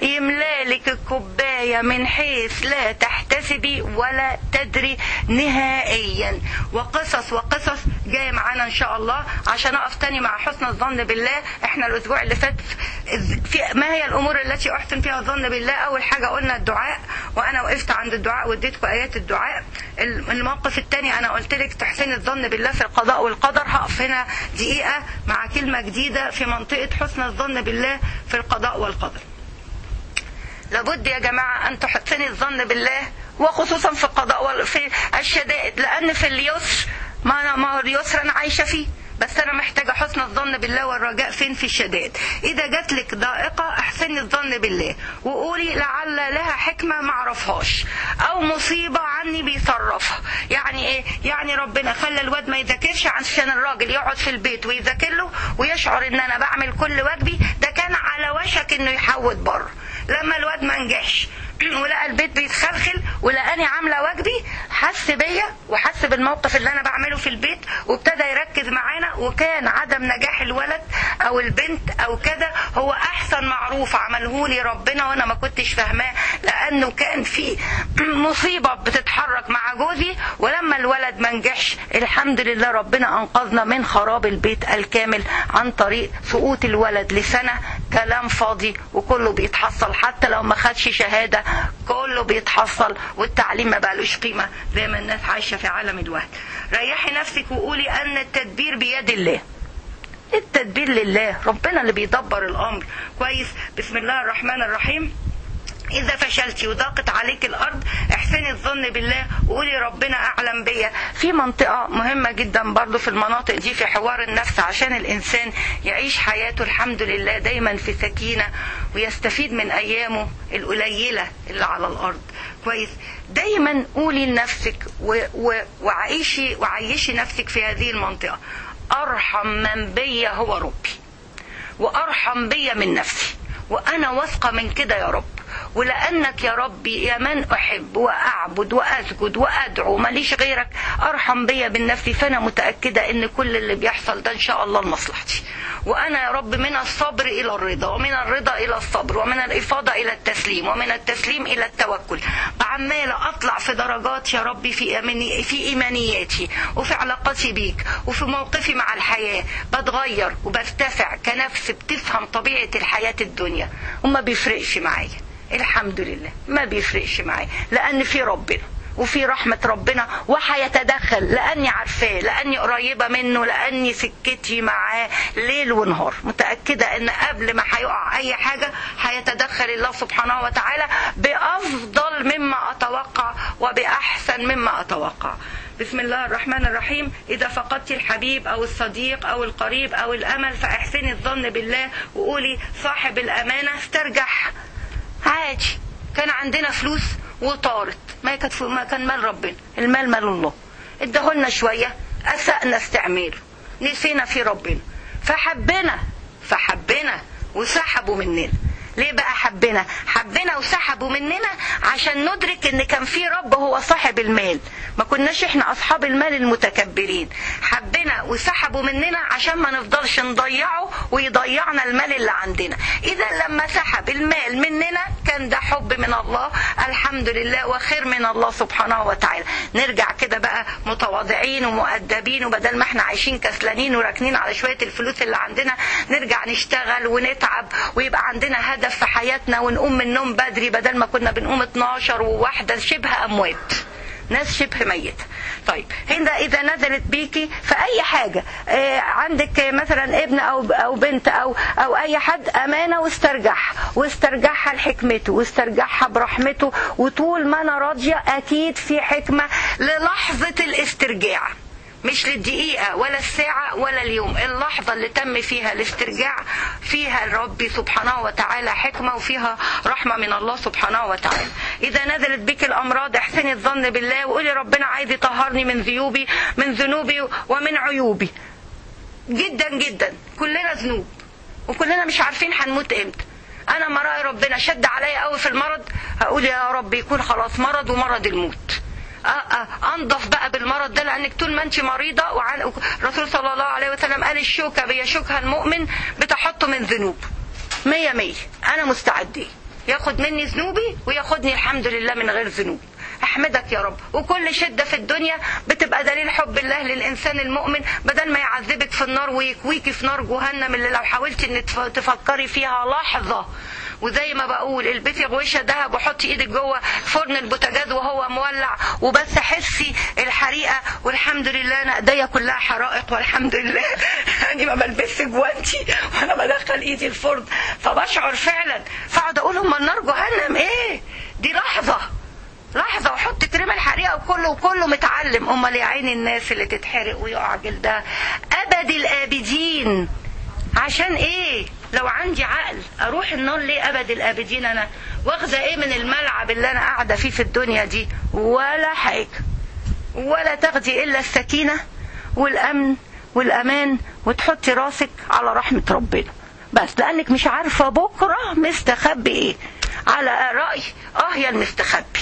يملالك الكوبايه من حيث لا تحتسبي ولا تدري نهائيا. وقصص جايه معانا ان شاء الله عشان اقف تاني مع حسن الظن بالله. احنا الاسبوع اللي فات في ما هي الامور التي احسن فيها الظن بالله؟ اول حاجه قلنا الدعاء، وانا وقفت عند الدعاء واديتكم ايات الدعاء. الموقف الثاني انا قلت لك تحسين الظن بالله في القضاء والقدر. هقف هنا دقيقه مع كلمه جديده في منطقه حسن الظن بالله في القضاء والقدر. لابد يا جماعه ان تحسني الظن بالله، وخصوصا في القضاء وفي الشدائد، لان في اليسر ما هو اليسر انا عايشه فيه، بس انا محتاجه حسن الظن بالله والرجاء فين؟ في الشدائد. اذا جات لك ضائقه احسني الظن بالله وقولي لعل لها حكمه ما اعرفهاش، او مصيبه عني بيصرفها. يعني ايه؟ يعني ربنا خلى الواد ما يذاكرش عشان الراجل يقعد في البيت ويذاكر له ويشعر ان انا بعمل كل واجبي. ده كان على وشك انه يحود بره. لما الواد ما نجحش ولقى البيت بيتخلخل ولقاني عامله واجبي، حس بيا وحس بالموقف اللي انا بعمله في البيت وابتدى يركز معانا. وكان عدم نجاح الولد او البنت او كذا هو احسن معروف عمله لي ربنا وانا ما كنتش فاهماه، لانه كان في مصيبه بتتحرك مع جوزي. ولما الولد ما نجحش الحمد لله ربنا انقذنا من خراب البيت الكامل عن طريق سقوط الولد لسنه. كلام فاضي وكله بيتحصل، حتى لو ما خدش شهاده كله بيتحصل، والتعليم ما بقالوش قيمه زي ما الناس عايشه في عالم الوهم. ريحي نفسك وقولي ان التدبير بيد الله. التدبير لله، ربنا اللي بيدبر الامر. كويس؟ بسم الله الرحمن الرحيم. إذا فشلتي وضاقت عليك الأرض احسني الظن بالله وقولي ربنا أعلم بيا. في منطقة مهمة جدا برضو في المناطق دي في حوار النفس، عشان الإنسان يعيش حياته الحمد لله دايما في سكينة ويستفيد من أيامه القليلة اللي على الأرض. كويس؟ دايما قولي لنفسك وعيشي نفسك في هذه المنطقة. أرحم من بيا هو ربي، وأرحم بيا من نفسي، وأنا واثقة من كده يا رب. ولأنك يا ربي يا من أحب وأعبد وأسجد وأدعو ماليش غيرك أرحم بيا بالنفس، فأنا متأكدة إن كل اللي بيحصل ده إن شاء الله لمصلحتي. وأنا يا رب من الصبر إلى الرضا، ومن الرضا إلى الصبر، ومن الإفاضة إلى التسليم، ومن التسليم إلى التوكل. عمالة أطلع في درجات يا ربي في إيمانياتي وفي علاقتي بيك وفي موقفي مع الحياة. بتغير وبرتفع كنفس بتفهم طبيعة الحياة الدنيا، وما بيفرقش معايا الحمد لله، ما بيفرقش معايا لأن في ربنا. وفي رحمة ربنا، وهيتدخل لأني عارفاه، لأني قريبة منه، لأني سكتي معاه ليل ونهار. متأكدة أن قبل ما هيقع أي حاجة هيتدخل الله سبحانه وتعالى بأفضل مما أتوقع وبأحسن مما أتوقع. بسم الله الرحمن الرحيم. إذا فقدت الحبيب أو الصديق أو القريب أو الأمل فأحسني الظن بالله وقولي صاحب الأمانة استرجح. عادي، كان عندنا فلوس وطارت، ما كان مال ربنا، المال مال الله، ادهولنا شوية، أسأنا استعماله، نسينا في ربنا، فحبنا وسحبوا مننا. ليه بقى حبنا وسحبوا مننا؟ عشان ندرك ان كان في رب هو صاحب المال، ما كناش احنا اصحاب المال المتكبرين. حبنا وسحبوا مننا عشان ما نفضلش نضيعه ويضيعنا المال اللي عندنا. اذا لما سحب المال مننا كان ده حب من الله، الحمد لله، وخير من الله سبحانه وتعالى. نرجع كده بقى متواضعين ومؤدبين، وبدل ما احنا عايشين كسلانين وراكنين على شوية الفلوس اللي عندنا، نرجع نشتغل ونتعب ويبقى عندنا هدف في حياتنا، ونقوم من النوم بدري بدل ما كنا بنقوم 12 وواحدة، شبه أموات، ناس شبه ميت. طيب هنا إذا نزلت بيكي في أي حاجة، عندك مثلا ابن أو بنت أو أي حد، أمانة واسترجعها لحكمته واسترجعها برحمته، وطول ما أنا راضية أكيد في حكمة للحظة الاسترجاع، مش للدقيقة ولا الساعة ولا اليوم. اللحظة اللي تم فيها الاسترجاع فيها الرب سبحانه وتعالى حكمة وفيها رحمة من الله سبحانه وتعالى. إذا نزلت بك الأمراض احسني الظن بالله وقولي ربنا عايز يطهرني من ذنوبي ومن عيوبي. جدا جدا كلنا ذنوب وكلنا مش عارفين هنموت امتى. أنا ما رأي ربنا شد عليا قوي في المرض، هقول يا رب يكون خلاص مرض ومرض الموت. انضف بقى بالمرض ده، لانك طول ما انت مريضه، الرسول صلى الله عليه وسلم قال الشوكه بيشوكها المؤمن بتحطه من ذنوب 100. انا مستعده ياخد مني ذنوبي وياخدني الحمد لله من غير ذنوب. احمدك يا رب. وكل شده في الدنيا بتبقى دليل حب الله للانسان المؤمن، بدل ما يعذبك في النار ويكويكي في نار جهنم اللي لو حاولتي انك تفكري فيها لحظه. وزي ما بقول البسي غويشه دهب وحطي ايدك جوه فرن البوتاجاز وهو مولع وبس حسي الحريقه، والحمد لله انا ايديا كلها حرائق والحمد لله اني ما بلبسش جوانتي وانا بدخل ايدي الفرن، فبشعر فعلا، فاقعد اقول هم النار جهنم ايه دي، لحظه وحط كريم الحريقه وكله متعلم. امال يا عيني الناس اللي تتحرق ويقع جلدها ابد الابدين. عشان ايه؟ لو عندي عقل اروح النار ليه ابد الابدين؟ انا واخذه ايه من الملعب اللي انا قاعده فيه في الدنيا دي؟ ولا حاجه، ولا تاخدي الا السكينه والامن والامان، وتحطي راسك على رحمه ربنا بس، لانك مش عارفه بكره مستخبي ايه. على راي يا المستخبي.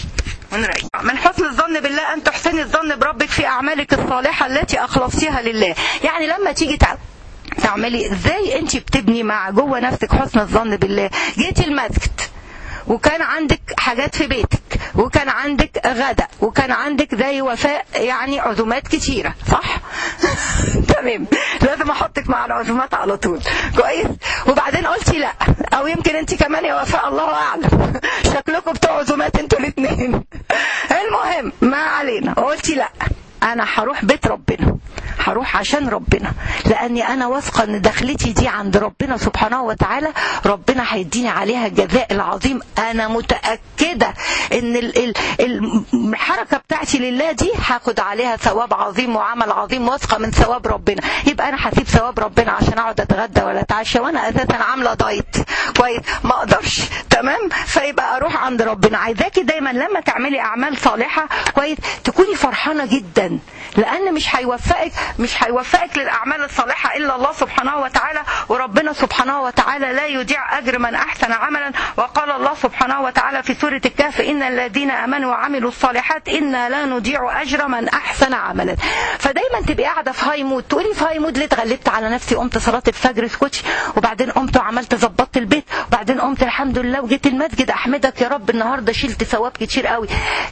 من حسن الظن بالله ان تحسني الظن بربك في اعمالك الصالحه التي اخلصتيها لله. يعني لما تيجي تعملي ازاي انت بتبني مع جوه نفسك حسن الظن بالله. جيتي المسجد وكان عندك حاجات في بيتك وكان عندك غدا وكان عندك زي وفاء، يعني عزومات كتيرة، صح؟ تمام، لازم احطك مع العزومات على طول، كويس. وبعدين قلتي لا، او يمكن انت كمان يا وفاء الله اعلم شكلكم بتوع عزومات انتوا الاثنين. المهم ما علينا، قلتي لا، انا هروح بيت ربنا، هروح عشان ربنا، لاني انا واثقه ان دخلتي دي عند ربنا سبحانه وتعالى ربنا هيديني عليها الجزاء العظيم. انا متاكده ان الحركه بتاعتي لله دي هاخد عليها ثواب عظيم وعمل عظيم، واثقه من ثواب ربنا. يبقى انا هسيب ثواب ربنا عشان اقعد اتغدى ولا اتعشى وانا اساسا عامله دايت، كويس، ما اقدرش، تمام. فيبقى اروح عند ربنا. عايزاكي دايما لما تعملي اعمال صالحه، كويس، تكوني فرحانه جدا، لان مش هيوفقك للاعمال الصالحه الا الله سبحانه وتعالى، وربنا سبحانه وتعالى لا يضيع اجر من احسن عملا. وقال الله سبحانه وتعالى في سوره الكهف ان الذين امنوا وعملوا الصالحات انا لا نضيع اجر من احسن عملا. فدايما تبقي قاعده في هاي مود، تقولي في هاي مود ليه؟ اتغلبت على نفسي، قمت صلاه الفجر سكوتش، وبعدين قمت وعملت ظبطت البيت، وبعدين قمت الحمد لله وجيت المسجد، احمدك يا رب النهارده شلت ثواب كتير قوي،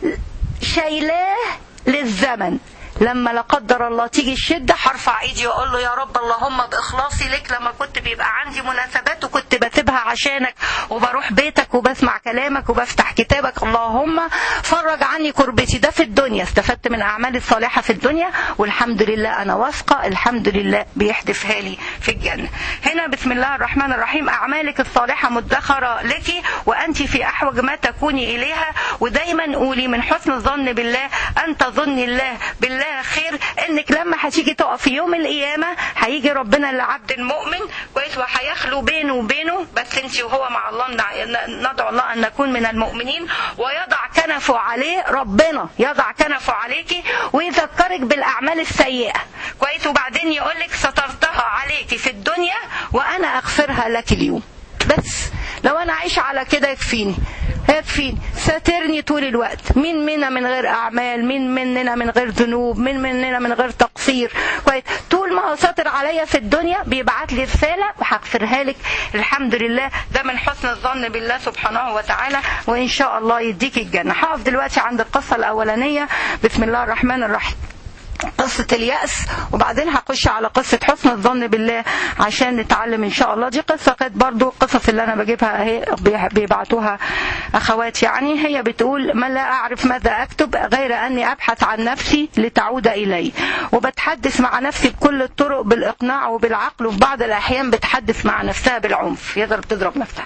شايلاه للزمن. لما لا قدر الله تيجي الشدة هرفع ايدي واقول له يا رب اللهم باخلاصي لك، لما كنت بيبقى عندي مناسبات وكنت بسيبها بسيبها عشانك وبروح بيتك وبسمع كلامك وبفتح كتابك. اللهم فرج عني كربتي. ده في الدنيا استفدت من أعمالي الصالحة في الدنيا، والحمد لله أنا واثقة الحمد لله بيحدثها لي في الجنة. هنا بسم الله الرحمن الرحيم: أعمالك الصالحة مدخرة لك وأنت في أحوج ما تكوني إليها. ودايما قولي من حسن الظن بالله أن تظني الله بالله خير، إنك لما هتيجي تقف في يوم القيامة هيجي ربنا لعبد المؤمن كويس وهيخلو بينه وبينه بس انت وهو مع الله. ندعو الله أن نكون من المؤمنين، ويضع كنفه عليه، ربنا يضع كنفه عليكي ويذكرك بالأعمال السيئة كويس، وبعدين يقولك سترتها عليك في الدنيا وأنا أغفرها لك اليوم. بس لو أنا عايشة على كده يكفيني، ساترني طول الوقت. مين منا من غير أعمال؟ مين مننا من غير ذنوب؟ مين مننا من غير تقصير؟ كويس، طول ما هو ساتر عليا في الدنيا بيبعت لي رسالة وهغفرها لك. الحمد لله، ده من حسن الظن بالله سبحانه وتعالى، وإن شاء الله يديك الجنة. هقف دلوقتي عند القصة الأولانية بسم الله الرحمن الرحيم، قصة اليأس، وبعدين هخش على قصة حسن الظن بالله عشان نتعلم إن شاء الله. دي قصة كانت برضو القصص اللي أنا بجيبها هي بيبعتوها أخوات، يعني هي بتقول: ما لا أعرف ماذا أكتب غير أني أبحث عن نفسي لتعود إلي، وبتحدث مع نفسي بكل الطرق بالإقناع وبالعقل، وفي بعض الأحيان بتحدث مع نفسها بالعنف، تضرب نفسها،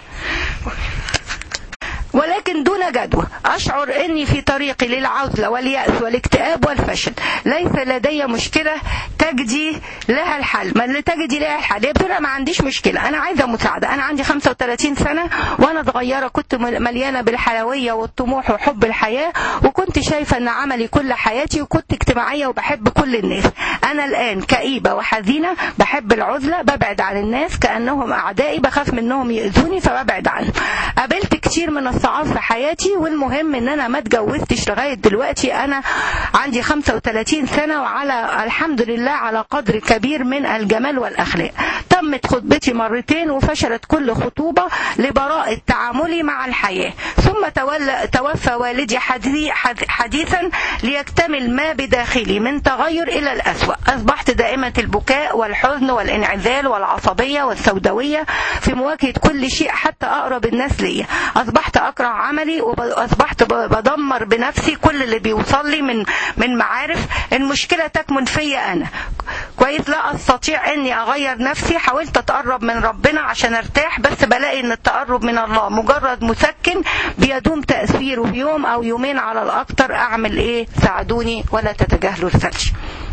ولكن دون جدوى. أشعر أني في طريقي للعزلة واليأس والاكتئاب والفشل. ليس لدي مشكلة تجدي لها الحل. ما اللي تجدي لها الحل؟ يبدو ما عنديش مشكلة، أنا عايزة مساعدة. أنا عندي 35 سنة وأنا صغيرة كنت مليانة بالحيوية والطموح وحب الحياة، وكنت شايفة أن عملي كل حياتي، وكنت اجتماعية وبحب كل الناس. أنا الآن كئيبة وحزينة، بحب العزلة، ببعد عن الناس كأنهم أعدائي، بخاف منهم يؤذوني فببعد عنهم. قابلت كتير من الصعاب في حياتي، والمهم ان انا ما اتجوزتش لغايه دلوقتي. انا عندي 35 سنه وعلى الحمد لله على قدر كبير من الجمال والاخلاق. تمت خطبتي مرتين وفشلت كل خطوبه لبراءه تعاملي مع الحياه. ثم توفى والدي حديثا ليكتمل ما بداخلي من تغير الى الأسوأ. اصبحت دائمه البكاء والحزن والانعزال والعصبيه والسوداويه في مواجهه كل شيء حتى اقرب الناس ليا. أصبحت أكره عملي، وأصبحت بدمر بنفسي كل اللي بيوصل لي من معارف. المشكلة تكمن فيا أنا كويس، لا أستطيع أني أغير نفسي. حاولت أتقرب من ربنا عشان أرتاح، بس بلاقي أن التقرب من الله مجرد مسكن بيدوم تأثيره في يوم أو يومين على الأكتر. أعمل إيه؟ ساعدوني ولا تتجاهلوا رسالتي.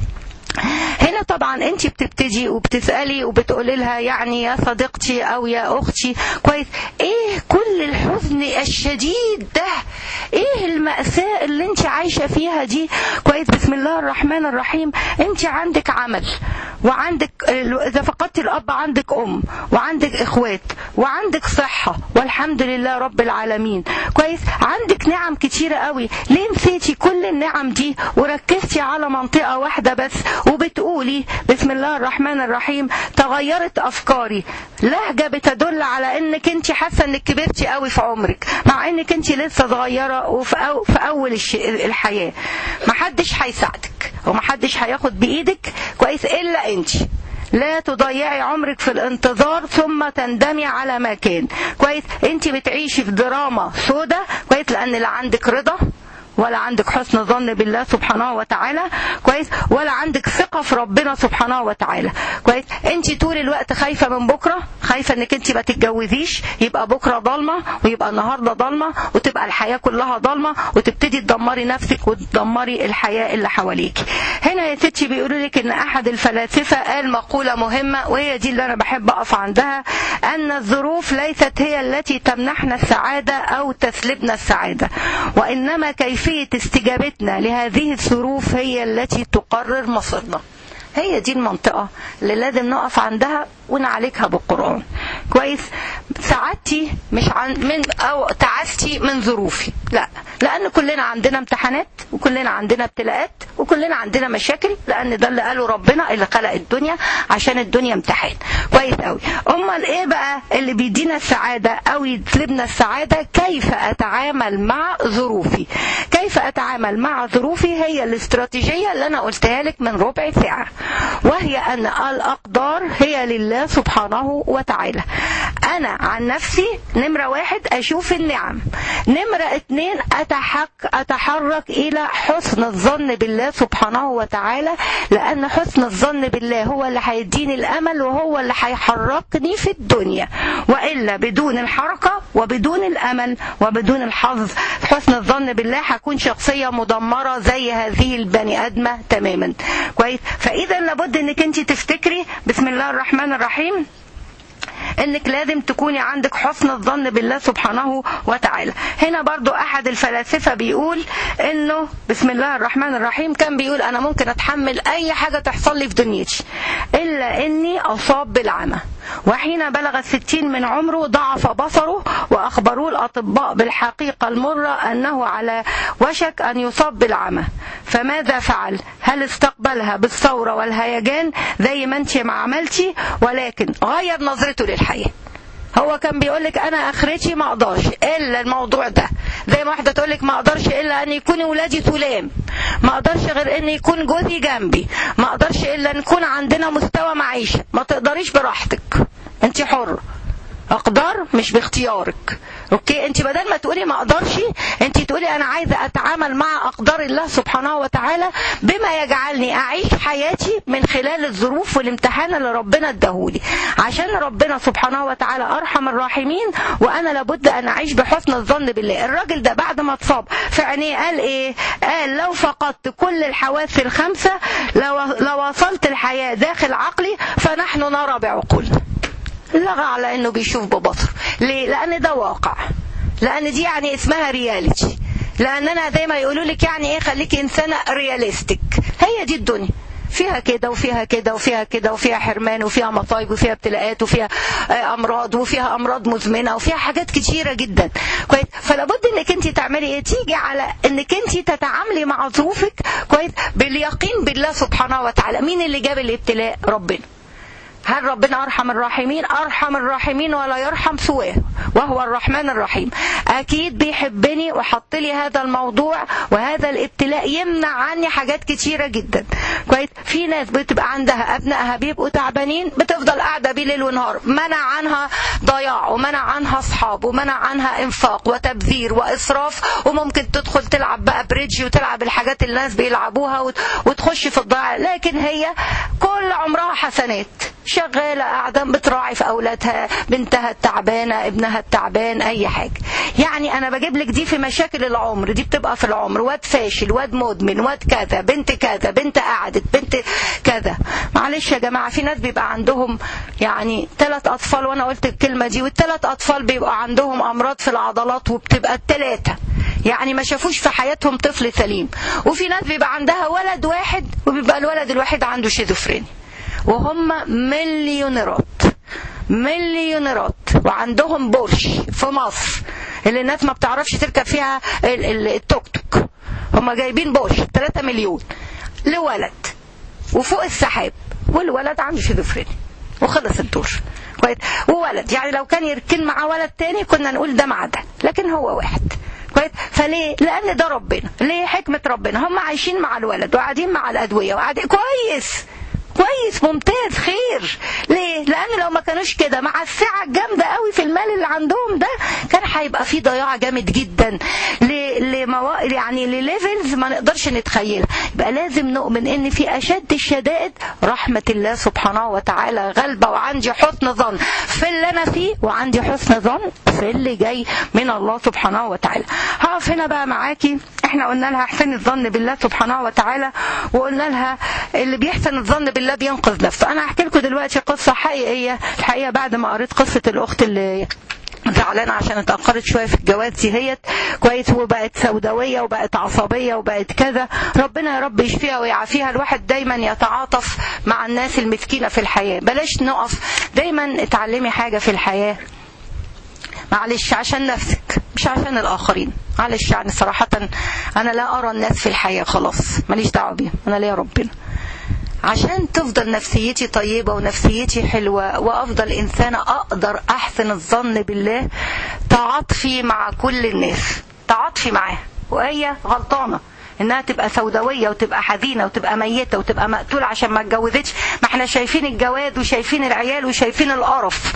هنا طبعا انت بتبتدي وبتسألي وبتقولي لها يعني يا صديقتي او يا اختي كويس، ايه كل الحزن الشديد ده؟ ايه المأساة اللي انت عايشة فيها دي؟ كويس، بسم الله الرحمن الرحيم. انت عندك عمل، وعندك اذا فقدت الاب عندك ام، وعندك اخوات، وعندك صحة والحمد لله رب العالمين. كويس، عندك نعم كتيرة قوي. ليه نسيتي كل النعم دي وركزتي على منطقة واحدة بس وبتقولي بسم الله الرحمن الرحيم تغيرت افكاري؟ لهجة بتدل على انك انت حاسة انك كبرتي قوي في عمرك، مع انك انت لسه صغيرة وفي اول الحياة. محدش هيساعدك ومحدش هياخد بايدك كويس الا انت. لا تضيعي عمرك في الانتظار ثم تندمي على ما كان. كويس، انت بتعيشي في دراما سودة كويس، لان لا عندك رضا ولا عندك حسن ظن بالله سبحانه وتعالى كويس، ولا عندك ثقة في ربنا سبحانه وتعالى كويس. انت طول الوقت خايفة من بكرة، خايفة انك انت ما تتجوزيش يبقى بكرة ضلمة ويبقى النهاردة ضلمة وتبقى الحياة كلها ضلمة وتبتدي تدمري نفسك وتدمري الحياة اللي حواليك. هنا يا ستي بيقولوا لك ان احد الفلاسفة قال مقولة مهمة، وهي دي اللي انا بحب اقف عندها: ان الظروف ليست هي التي تمنحنا السعادة او تسلبنا السعادة، وانما كيفية استجابتنا لهذه الظروف هي التي تقرر مصيرنا. هي دي المنطقة اللي لازم نقف عندها ونعالجها بالقرآن كويس. سعادتي مش من أو تعستي من ظروفي، لا، لأن كلنا عندنا امتحانات وكلنا عندنا ابتلاءات وكلنا عندنا مشاكل، لأن ده اللي قاله ربنا اللي خلق الدنيا عشان الدنيا امتحان كويس قوي. أمال إيه بقى اللي بيدينا السعادة أو يسلبنا السعادة؟ كيف أتعامل مع ظروفي. كيف أتعامل مع ظروفي هي الاستراتيجية اللي أنا قلتها لك من ربع ساعة، وهي أن الأقدار هي لله سبحانه وتعالى. انا عن نفسي نمرة 1 اشوف النعم، نمرة 2 اتحرك الى حسن الظن بالله سبحانه وتعالى، لان حسن الظن بالله هو اللي هيديني الامل وهو اللي هيحركني في الدنيا، والا بدون الحركة وبدون الامل وبدون الحظ حسن الظن بالله هكون شخصية مدمرة زي هذه البني ادمة تماما. كويس؟ فاذا لابد انك انت تفتكري بسم الله الرحمن الرحيم انك لازم تكوني عندك حسن الظن بالله سبحانه وتعالى. هنا برضو احد الفلاسفة بيقول انه بسم الله الرحمن الرحيم كان بيقول انا ممكن اتحمل اي حاجة تحصل لي في دنيتي الا اني اصاب بالعمى، وحين بلغ 60 من عمره ضعف بصره، واخبروه الاطباء بالحقيقة المرة انه على وشك ان يصاب بالعمى، فماذا فعل؟ هل استقبلها بالثورة والهيجان زي ما انت ما عملتي، ولكن غير نظرته للحياة. هو كان بيقولك انا اخرتي ما اقدرش الا الموضوع ده، زي ما واحده تقولك ما اقدرش الا ان يكون ولادي سلام، ما اقدرش غير ان يكون جوزي جنبي، ما اقدرش الا ان يكون عندنا مستوى معيشه. ما تقدريش براحتك، انت حره، اقدار مش باختيارك. اوكي؟ انت بدل ما تقولي ما اقدرش انت تقولي انا عايزه اتعامل مع اقدار الله سبحانه وتعالى بما يجعلني اعيش حياتي من خلال الظروف والامتحان اللي ربنا اداهولي، عشان ربنا سبحانه وتعالى ارحم الراحمين، وانا لابد ان اعيش بحسن الظن بالله. الراجل ده بعد ما اتصاب في عينيه قال ايه؟ قال لو فقدت كل الحواس الخمسه لو وصلت الحياه داخل عقلي فنحن نرى بعقولنا. لغى على انه بيشوف ببصر. ليه؟ لان ده واقع، لان دي يعني اسمها رياليتي، لاننا زي ما يقولوا لك يعني ايه خليكي انسانه رياليستيك. هي دي الدنيا، فيها كده وفيها كده وفيها كده وفيها حرمان وفيها مصايب وفيها ابتلاءات وفيها امراض وفيها امراض مزمنه وفيها حاجات كتيره جدا. كويس؟ فلابد انك انت تعملي ايه؟ تيجي على انك انت تتعاملي مع ظروفك كويس باليقين بالله سبحانه وتعالى. مين اللي جاب الابتلاء؟ ربنا. هل ربنا أرحم الراحمين؟ أرحم الراحمين ولا يرحم سواه، وهو الرحمن الرحيم. أكيد بيحبني وحط لي هذا الموضوع وهذا الابتلاء يمنع عني حاجات كتيرة جدا. كويس؟ في ناس بتبقى عندها أبنائها بيبقوا تعبانين بتفضل قاعدة بليل ونهار، منع عنها ضياع ومنع عنها أصحاب ومنع عنها إنفاق وتبذير وإسراف، وممكن تدخل تلعب بقى بريدج وتلعب الحاجات اللي الناس بيلعبوها وتخش في الضياع، لكن هي كل عمرها حسنات، شغالة قاعدة بتراعي في أولادها، بنتها التعبانة، ابنها التعبان، أي حاجة. يعني أنا بجيب لك دي في مشاكل العمر، دي بتبقى في العمر، واد فاشل، واد مدمن، واد كذا، بنت كذا، بنت قعدت، بنت كذا. معلش يا جماعة، في ناس بيبقى عندهم يعني 3 أطفال، وأنا قلت الكلمة دي، وال3 أطفال بيبقى عندهم أمراض في العضلات، وبتبقى ال3 يعني ما شافوش في حياتهم طفل سليم. وفي ناس بيبقى عندها ولد واحد وبيبقى الولد الواحد عنده شيزوفرينيا، وهم مليونيرات وعندهم بورش في مصر اللي الناس ما بتعرفش تركب فيها التوك توك. هم جايبين بورش 3 مليون لولد وفوق السحاب، والولد عنده شيزوفرينيا وخلص الدور. كويس؟ وولد يعني لو كان يركن مع ولد تاني كنا نقول ده مع ده، لكن هو واحد. كويس؟ فليه؟ لان ده ربنا، ليه؟ حكمة ربنا. هم عايشين مع الولد وقاعدين مع الأدوية وقاعدين كويس ممتاز خير. ليه؟ لان لو ما كانوش كده مع السعه الجامده قوي في المال اللي عندهم ده كان هيبقى فيه ضياع جامد جدا يعني لليفلز ما نقدرش نتخيلها. يبقى لازم نؤمن ان في اشد الشدائد رحمه الله سبحانه وتعالى غالبه، وعندي حسن ظن في اللي انا فيه، وعندي حسن ظن في اللي جاي من الله سبحانه وتعالى. هقف هنا بقى معاكي. احنا قلنا لها احسن الظن بالله سبحانه وتعالى، وقلنا لها اللي بيحسن الظن بالله بينقذ نفسه. انا هحكي لكم دلوقتي قصه حقيقيه الحقيقه بعد ما قريت قصه الاخت اللي زعلانه عشان اتاخرت شويه في الجواز دي، هي كويس وبقت سوداويه وبقت عصبيه وبقت كذا. ربنا يا رب يشفيها ويعافيها. الواحد دايما يتعاطف مع الناس المسكينه في الحياه، بلاش نقف. دايما اتعلمي حاجه في الحياه، معلش عشان نفسك مش عشان الآخرين. معلش يعني صراحة أنا لا أرى الناس في الحياة، خلاص ماليش دعوة بيهم، أنا ليا ربنا. عشان تفضل نفسيتي طيبة ونفسيتي حلوة وأفضل إنسانة أقدر أحسن الظن بالله، تعاطفي مع كل الناس، تعاطفي معاها وهي غلطانة. انها تبقى سوداويه وتبقى حزينه وتبقى ميته وتبقى مقتوله عشان ما اتجوزتش؟ ما احنا شايفين الجواز وشايفين العيال وشايفين القرف.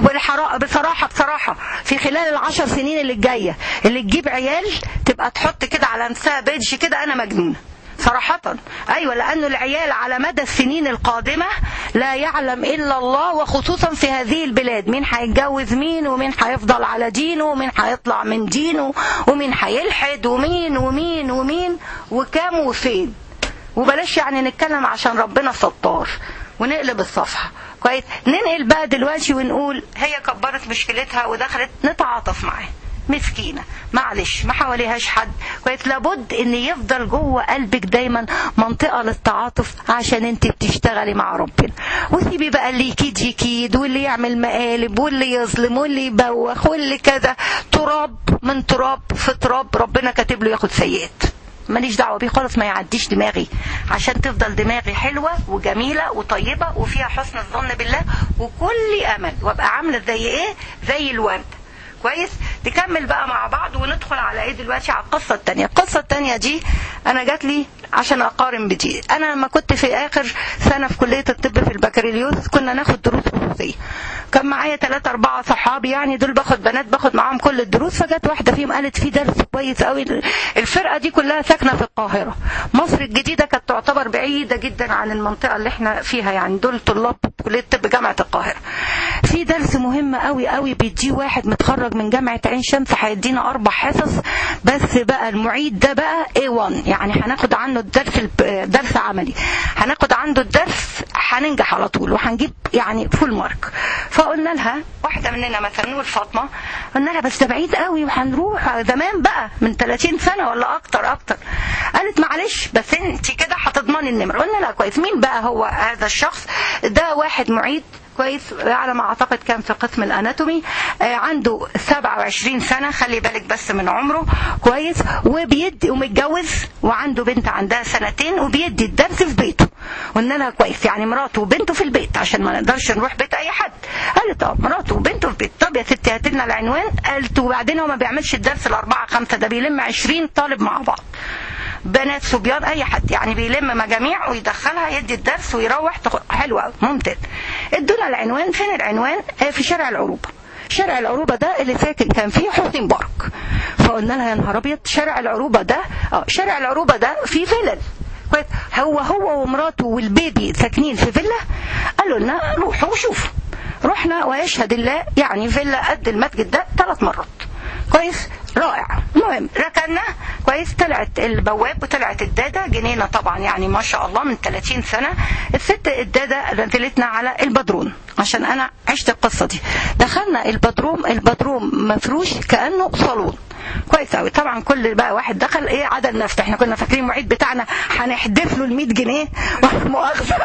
بصراحه في خلال ال10 سنين اللي الجايه اللي تجيب عيال تبقى تحط كده على نفسها بيدج كده انا مجنونه صراحة. أيوة، لأنه العيال على مدى السنين القادمة لا يعلم إلا الله، وخصوصا في هذه البلاد مين هيتجوز مين، ومين هيفضل على دينه، ومين هيطلع من دينه، ومين هيلحد، ومين ومين ومين وكام وفين. وبلاش يعني نتكلم عشان ربنا ستار ونقلب الصفحة. كويس، ننقل بقى دلوقتي ونقول هي كبرت مشكلتها ودخلت نتعاطف معاها، مسكينة معلش ما حواليهاش حد. كويس، لابد ان يفضل جوه قلبك دايما منطقة للتعاطف عشان انت بتشتغلي مع ربنا. وسيبي بقى اللي يكيد يكيد، واللي يعمل مقالب، واللي يظلم، واللي يبوخ، واللي كذا. تراب من تراب في تراب، ربنا كاتب له ياخد سيئات، ماليش دعوه بيه خالص، ما يعديش دماغي، عشان تفضل دماغي حلوه وجميله وطيبه وفيها حسن الظن بالله وكل امل، وابقى عامله زي ايه، زي الورد. كويس، نكمل بقى مع بعض وندخل على ايه دلوقتي، على القصه الثانيه. القصه الثانيه دي انا جات لي عشان اقارن بدي. انا لما كنت في اخر سنه في كليه الطب في البكالوريوس كنا ناخد دروس خصوصيه، كان معايا 3-4 صحابي، يعني دول باخد بنات باخد معاهم كل الدروس. فجت واحده فيهم قالت في درس كويس قوي. الفرقه دي كلها ساكنه في القاهره، مصر الجديده كانت تعتبر بعيده جدا عن المنطقه اللي احنا فيها، يعني دول طلاب كليه الطب جامعه القاهره. في درس مهم قوي قوي بيديه واحد متخرج من جامعه عين شمس، هيدينا 4 حصص بس. بقى المعيد ده بقى A1، يعني هناخد عنه درس عملي، هناخد عنده الدرس هننجح على طول وهنجيب يعني فول مارك. فقلنا لها واحده مننا مثلا نقول فاطمه، قلنا لها بس ده بعيد قوي وهنروح زمان بقى من 30 سنه ولا اكتر. قالت معلش بس انت كده هتضمني النمره. قلنا لها كويس، مين بقى هو هذا الشخص؟ ده واحد معيد كويس، على ما اعتقد كان في قسم الاناتومي، عنده 27 سنه، خلي بالك بس من عمره. كويس، وبيدي ومتجوز وعنده بنت عندها 2 وبيدي الدرس في بيته. قلنا لها كويس، يعني مراته وبنته في البيت عشان ما نقدرش نروح بيت اي حد. قالت مراته وبنته في البيت. طب يا ستي هات لنا العنوان. قالت وبعدين هو ما بيعملش الدرس ال4-5، ده بيلم 20 طالب مع بعض، بنات صبيان اي حد، يعني بيلم مجاميع ويدخلها يدي الدرس ويروح. حلو قوي، ممتاز. ادونا العنوان. فين العنوان؟ في شارع العروبه. شارع العروبه ده اللي ساكن كان فيه حسني مبارك. فقلنا لها يا نهار ابيض، شارع العروبه ده شارع العروبه ده فيه فيلل. كويس، هو ومراته والبيبي ساكنين في فيلا. قالوا لنا روحوا وشوفوا. رحنا ويشهد الله، يعني فيلا قد المسجد ده 3 مرات. كويس، رائع. المهم ركنا. كويس، طلعت البواب وطلعت الداده، جنينه طبعا يعني ما شاء الله من 30 سنه. الست الداده نزلتنا على البدروم عشان انا عشت القصه دي. دخلنا البدروم مفروش كانه صالون. كويس قوي. طبعا كل بقى واحد دخل ايه عدد نفسه. احنا كنا فاكرين المعيد بتاعنا هنحدف له ال100 جنيه مؤاخذه.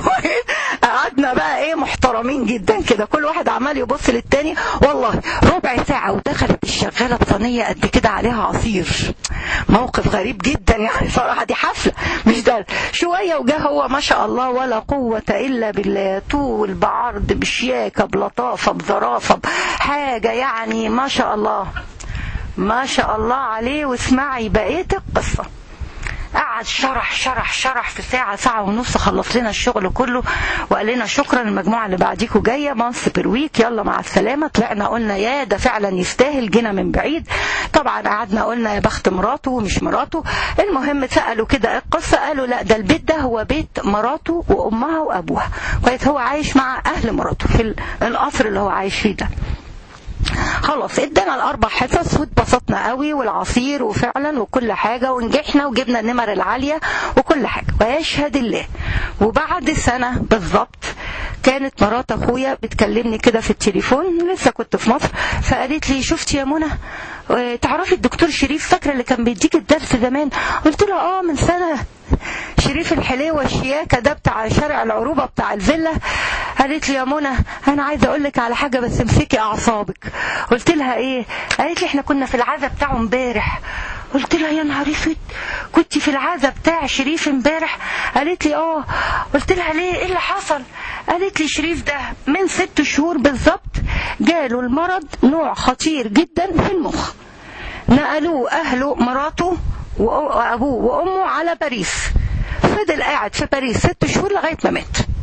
قعدنا بقى ايه محترمين جدا كده، كل واحد عمال يبص للتاني. والله ربع ساعه ودخلت الشغاله بصينيه قد كده عليها عصير. موقف غريب جدا يعني صراحه، دي حفله مش ده. شويه وجاه هو ما شاء الله ولا قوه الا بالله، طول بعرض بشياكه بلطافه بظرافه حاجه يعني ما شاء الله ما شاء الله عليه. واسمعي بقية القصة. قعد شرح في ساعة ونص، خلص لنا الشغل كله وقال لنا شكرا، المجموعة اللي بعديكوا جاية مانس بير ويك، يلا مع السلامة. طلعنا قلنا يا ده فعلا يستاهل، جينا من بعيد. طبعا قعدنا قلنا يا بخت مراته ومش مراته. المهم سألوا كده القصة، قالوا لا ده البيت ده هو بيت مراته وأمها وأبوها. كويس، هو عايش مع أهل مراته في القصر اللي هو عايش فيه ده. خلاص ادانا ال4 حصص واتبسطنا قوي والعصير وفعلا وكل حاجة، ونجحنا وجبنا النمر العالية وكل حاجة ويشهد الله. وبعد سنة بالضبط كانت مرات اخويا بتكلمني كده في التليفون، لسه كنت في مصر، فقالت لي شفتي يا منى تعرفي الدكتور شريف، فاكرة اللي كان بيديك الدرس زمان؟ قلت لها من سنة، شريف الحليوة الشياكة ده بتاع شارع العروبة بتاع الفيلا. قالت لي يا منى انا عايزه اقول لك على حاجه بس امسكي اعصابك. قلت لها ايه؟ قالت لي احنا كنا في العزا بتاعه امبارح. قلت لها يا نهار اسود، كنت في العزا بتاع شريف امبارح؟ قالت لي قلت لها ليه، ايه اللي حصل؟ قالت لي شريف ده من 6 شهور بالظبط جاله المرض، نوع خطير جدا في المخ، نقلوه اهله مراته وابوه وامه على باريس. فضل قاعد في باريس 6 شهور لغايه ما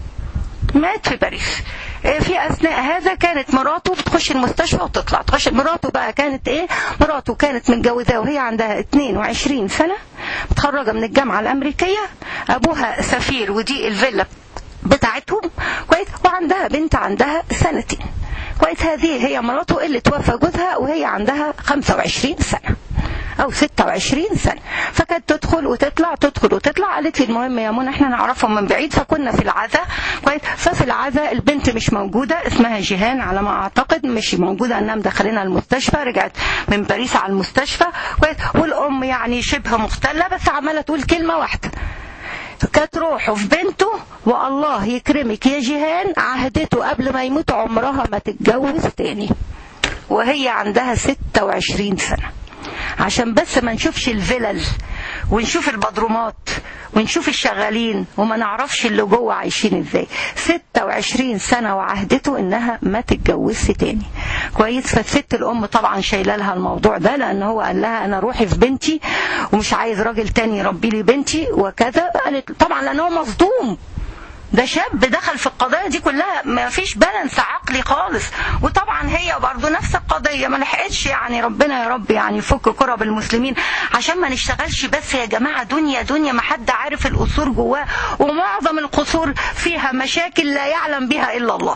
مات في باريس. في اثناء هذا كانت مراته بتخش المستشفى وتطلع تخش. مراته بقى كانت مراته كانت متجوزاه وهي عندها 22 سنه، متخرجه من الجامعه الامريكيه، ابوها سفير ودي الفيلا بتاعتهم كويس، وعندها بنت عندها 2 سنين كويس. هذه هي مراته اللي توفى جوزها وهي عندها 25 سنه او 26 سنه. فكانت تدخل وتطلع تدخل وتطلع. قالت لي المهم يا منى احنا نعرفهم من بعيد، فكنا في العزاء كويس. ففي العزاء البنت مش موجوده، اسمها جيهان على ما اعتقد، مش موجوده، انها مدخلينها المستشفى، رجعت من باريس على المستشفى كويس. والام يعني شبه مختله، بس عماله تقول كلمه واحده، كانت روحه في بنته، والله يكرمك يا جيهان عهدته قبل ما يموت عمرها ما تتجوز تاني وهي عندها 26 سنه. عشان بس ما نشوفش الفلل ونشوف البدرومات ونشوف الشغالين وما نعرفش اللي جوه عايشين ازاي. 26 سنة وعهدته انها ما تتجوزش تاني كويس. فالست الام طبعا شايله لها الموضوع ده، لان هو قال لها انا روحي في بنتي ومش عايز راجل تاني يربي لي بنتي وكذا. قالت طبعا لان هو مصدوم، ده شاب دخل في القضايا دي كلها ما فيش بالانس عقلي خالص. وطبعا هي برضو نفس القضية ما لحقتش، يعني ربنا يا رب يعني يفك كرب المسلمين عشان ما نشتغلش بس يا جماعة دنيا ما حد عارف القصور جواه، ومعظم القصور فيها مشاكل لا يعلم بها إلا الله.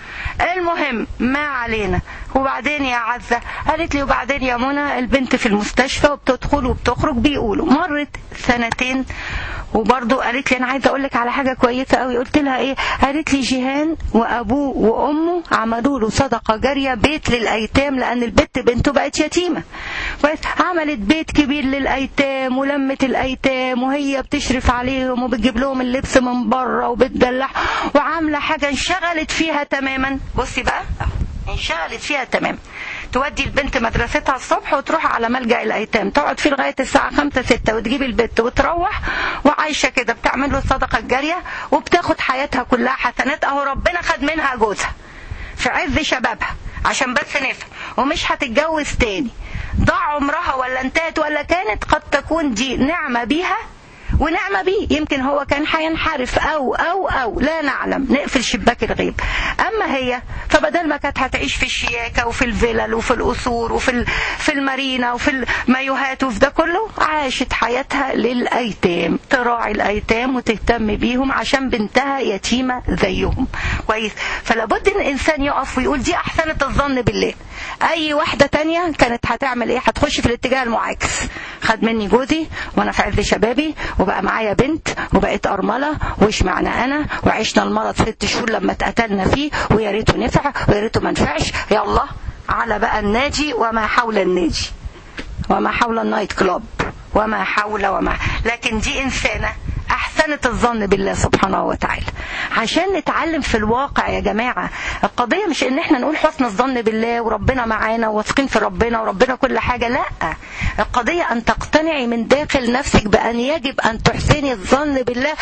المهم ما علينا. وبعدين يا عزة قالت لي وبعدين يا منى البنت في المستشفى وبتدخل وبتخرج، بيقولوا مرت 2 سنين وبرضه قالت لي انا عايزه اقول لك على حاجه كويسه قوي. قلت لها ايه؟ قالت لي جيهان وابوه وامه عملوا له صدقه جاريه، بيت للايتام، لان البت بنته بقت يتيمه كويس. عملت بيت كبير للايتام ولمت الايتام وهي بتشرف عليهم وبتجيب لهم اللبس من بره وبتدلع وعامله حاجه انشغلت فيها تماما. بصي بقى انشغلت فيها تماما. تودي البنت مدرستها الصبح وتروح على ملجأ الأيتام، تقعد فيه لغاية الساعة 5-6 وتجيب البنت وتروح، وعايشة كده بتعمل له الصدقة الجارية وبتاخد حياتها كلها حسنات. أهو ربنا خد منها جوزها في عز شبابها عشان بس نفهم، ومش هتتجوز تاني. ضاع عمرها ولا انتهت ولا كانت قد تكون دي نعمة بيها ونعمة بيه، يمكن هو كان هينحرف أو لا نعلم، نقفل شباك الغيب. أما هي فبدل ما كانت هتعيش في الشياكة وفي الفلل وفي القصور وفي المارينا وفي المايوهات وفي ده كله، عاشت حياتها للأيتام، تراعي الأيتام وتهتم بيهم عشان بنتها يتيمة زيهم كويس. فلابد ان الانسان يقف ويقول دي احسنت الظن بالله. اي واحدة تانية كانت هتعمل ايه؟ هتخش في الاتجاه المعاكس، خد مني جوزي وانا في عز شبابي وبقى معايا بنت وبقيت أرملة، وإيش معنى أنا وعشنا المرض 6 شهور لما اتقتلنا فيه، ويا ريته نفع ويا ريته ما نفعش، يلا على بقى الناجي وما حول الناجي وما حول النايت كلوب وما حول لكن دي إنسانة أحسنت الظن بالله سبحانه وتعالى. عشان نتعلم في الواقع يا جماعة، القضية مش ان احنا نقول حسن الظن بالله وربنا معانا وواثقين في ربنا وربنا كل حاجة، لا، القضية ان تقتنعي من داخل نفسك بأن يجب ان تحسني الظن بالله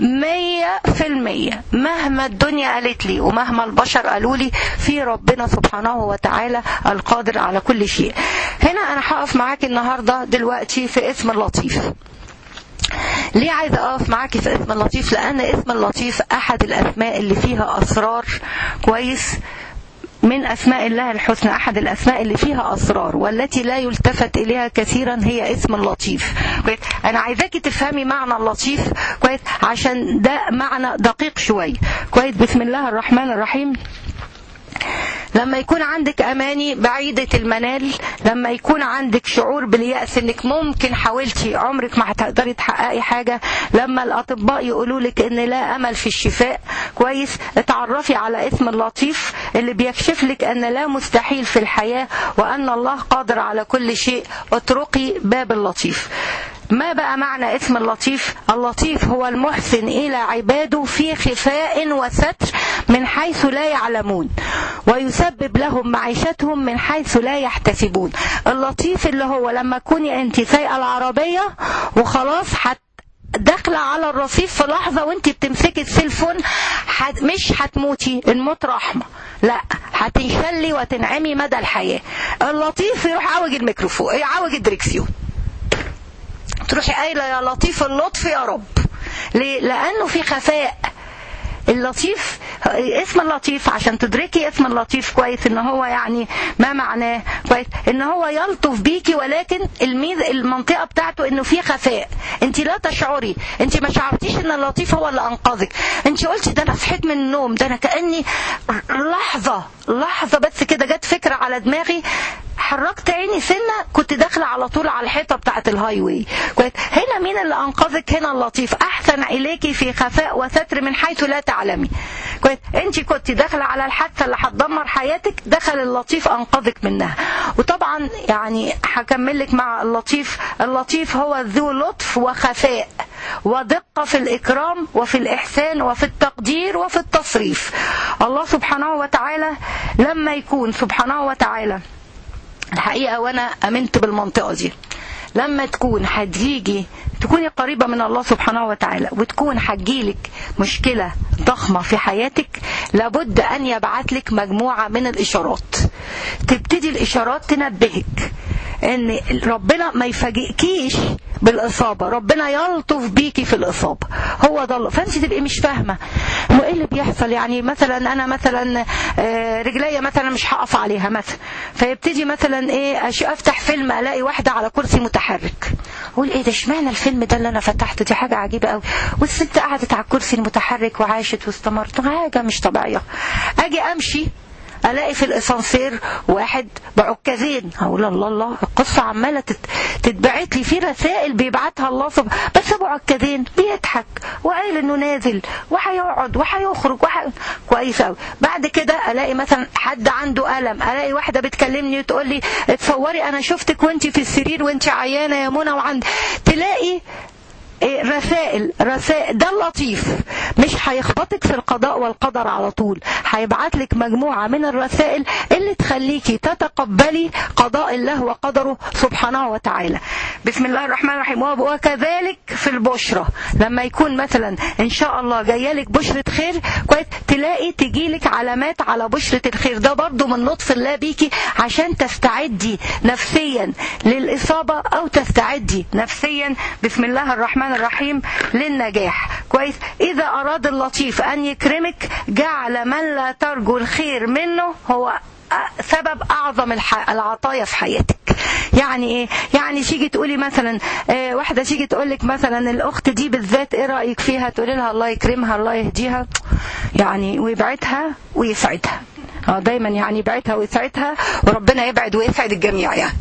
100%، مهما الدنيا قالت لي ومهما البشر قالوا لي، في ربنا سبحانه وتعالى القادر على كل شيء. هنا انا هقف معاك النهاردة دلوقتي في اسم اللطيف. ليه عايزة أقف معاكي في اسم اللطيف؟ لأن اسم اللطيف أحد الأسماء اللي فيها أسرار كويس، من أسماء الله الحسنى، أحد الأسماء اللي فيها أسرار والتي لا يلتفت إليها كثيرا هي اسم اللطيف كويس. أنا عايزاكي تفهمي معنى اللطيف كويس عشان ده معنى دقيق شوي كويس. بسم الله الرحمن الرحيم. لما يكون عندك أماني بعيدة المنال، لما يكون عندك شعور باليأس انك ممكن حاولتي عمرك ما هتقدري تحققي حاجة، لما الأطباء يقولوا لك ان لا أمل في الشفاء كويس، اتعرفي على اسم اللطيف اللي بيكشف لك ان لا مستحيل في الحياة وأن الله قادر على كل شيء. اتركي باب اللطيف. ما بقى معنى اسم اللطيف؟ اللطيف هو المحسن إلى عباده في خفاء وستر من حيث لا يعلمون، ويسبب لهم معيشتهم من حيث لا يحتسبون. اللطيف اللي هو لما تكوني انت سايقة العربية وخلاص داخلة على الرصيف في لحظة وانت بتمسكي السيلفون، مش هتموتي، الموت رحمة، لا، هتنشلي وتنعمي مدى الحياة. اللطيف يروح عوج الميكروفون، يعوج الدركسيون تروحي قايله يا لطيف اللطف يا رب. ليه؟ لانه في خفاء. اللطيف، اسم اللطيف عشان تدركي اسم اللطيف كويس ان هو يعني ما معناه كويس ان هو يلطف بيكي، ولكن المنطقه بتاعته انه في خفاء. انت لا تشعري، انت ما شعرتيش ان اللطيف هو اللي انقذك. انت قلتي ده انا صحيت من النوم، ده انا كاني لحظه بس كده جت فكره على دماغي، حركت عيني سنه كنت داخله على طول على الحيطه بتاعه الهاي واي. هنا مين اللي انقذك؟ هنا اللطيف، احسن اليكي في خفاء وستر من حيث لا تعلمي. انت كنت داخله على الحادثه اللي هتدمر حياتك، دخل اللطيف انقذك منها. وطبعا يعني هكمل لك مع اللطيف. اللطيف هو ذو لطف وخفاء ودقه في الاكرام وفي الاحسان وفي التقدير وفي التصريف. الله سبحانه وتعالى لما يكون سبحانه وتعالى الحقيقة، وانا امنت بالمنطقة دي، لما تكون هتيجي تكوني قريبة من الله سبحانه وتعالى وتكون هتجيلك مشكلة ضخمة في حياتك، لابد ان يبعت لك مجموعة من الاشارات. تبتدي الاشارات تنبهك ان ربنا ما يفاجئكيش بالاصابه، ربنا يلطف بيكي في الاصابه. هو ده. فانت تبقي مش فاهمه هو ايه اللي بيحصل. يعني مثلا انا مثلا رجليا مثلا مش هقف عليها مثلا، فيبتدي مثلا ايه افتح فيلم الاقي واحده على كرسي متحرك، اقول ايه ده؟ اشمعنى الفيلم ده اللي انا فتحته؟ دي حاجه عجيبه قوي. والست قعدت على الكرسي المتحرك وعاشت واستمرت، حاجه مش طبيعيه. اجي امشي الاقي في الاسانسير واحد بعكازين، اقول الله الله، القصه عماله تتبعت لي في رسائل بيبعتها الله بس ابو عكازين بيضحك وقايل انه نازل وهيقعد وهيخرج كويس قوي. بعد كده الاقي مثلا حد عنده الم، الاقي واحده بتكلمني وتقول لي اتصوري انا شفتك وانت في السرير وانت عيانه يا منى، تلاقي رسائل. ده اللطيف، مش هيخبطك في القضاء والقدر على طول، هيبعت لك مجموعة من الرسائل اللي تخليكي تتقبلي قضاء الله وقدره سبحانه وتعالى. بسم الله الرحمن الرحيم. وكذلك في البشرة، لما يكون مثلا ان شاء الله جايلك بشرة خير كويس، تلاقي تجيلك علامات على بشرة الخير. ده برضو من لطف الله بيكي عشان تستعدي نفسيا للإصابة او تستعدي نفسيا بسم الله الرحمن الرحيم للنجاح كويس. إذا أراد اللطيف أن يكرمك جعل من لا ترجو الخير منه هو سبب أعظم العطايا في حياتك. يعني إيه؟ يعني تيجي تقولي مثلا واحدة تيجي تقولك مثلا الأخت دي بالذات إيه رأيك فيها؟ تقولي لها الله يكرمها الله يهديها يعني ويبعدها ويسعدها. دايما يعني يبعدها ويسعدها، وربنا يبعد ويسعد الجميع يعني.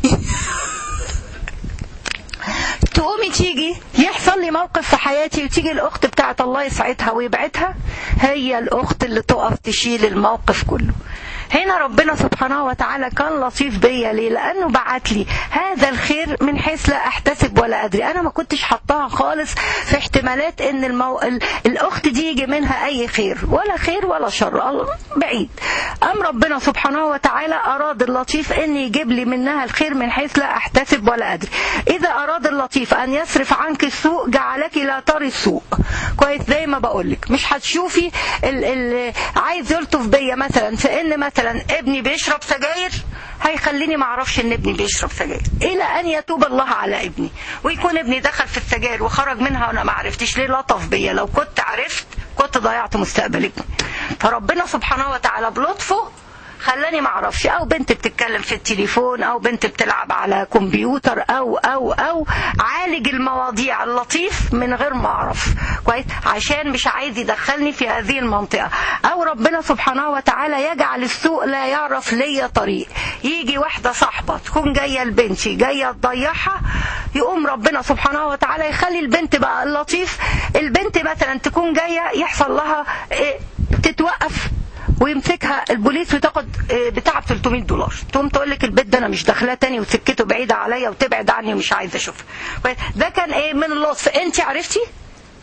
تقومي تيجي يحصل لي موقف في حياتي وتيجي الأخت بتاعت الله يسعدها ويبعدها، هي الأخت اللي تقف تشيل الموقف كله. هنا ربنا سبحانه وتعالى كان لطيف بيا. ليه؟ لأنه بعت لي هذا الخير من حيث لا أحتسب ولا أدري. أنا ما كنتش حطاها خالص في احتمالات إن الأخت دي يجي منها أي خير ولا شر، بعيد. أم ربنا سبحانه وتعالى أراد اللطيف إن يجيب لي منها الخير من حيث لا أحتسب ولا أدري. إذا أراد اللطيف أن يصرف عنك السوء جعلك لا تري السوء كويس. زي ما بقولك مش هتشوفي عايز يلطف بيا مثلا في إن مثلا ابني بيشرب سجاير، هيخليني ما اعرفش ان ابني بيشرب سجاير الى ان يتوب الله على ابني، ويكون ابني دخل في السجاير وخرج منها وانا ما عرفتش. ليه؟ لطف بيا. لو كنت عرفت كنت ضيعت مستقبل ابني. فربنا سبحانه وتعالى بلطفه خلاني ما اعرفش، او بنت بتتكلم في التليفون، او بنت بتلعب على كمبيوتر، او عالج المواضيع اللطيف من غير ما اعرف كويس، عشان مش عايز يدخلني في هذه المنطقه. او ربنا سبحانه وتعالى يجعل السوء لا يعرف لي طريق. يجي واحده صاحبه تكون جايه لبنتي جايه تضيعها، يقوم ربنا سبحانه وتعالى يخلي البنت بقى اللطيف، البنت مثلا تكون جايه يحصل لها تتوقف ويمسكها البوليس وتاخد بتاع $300، تقوم تقول لك البيت ده انا مش داخلاه تاني وسكته بعيده عليا وتبعد عني ومش عايزه اشوفها. ده كان ايه من اللطف. انت عرفتي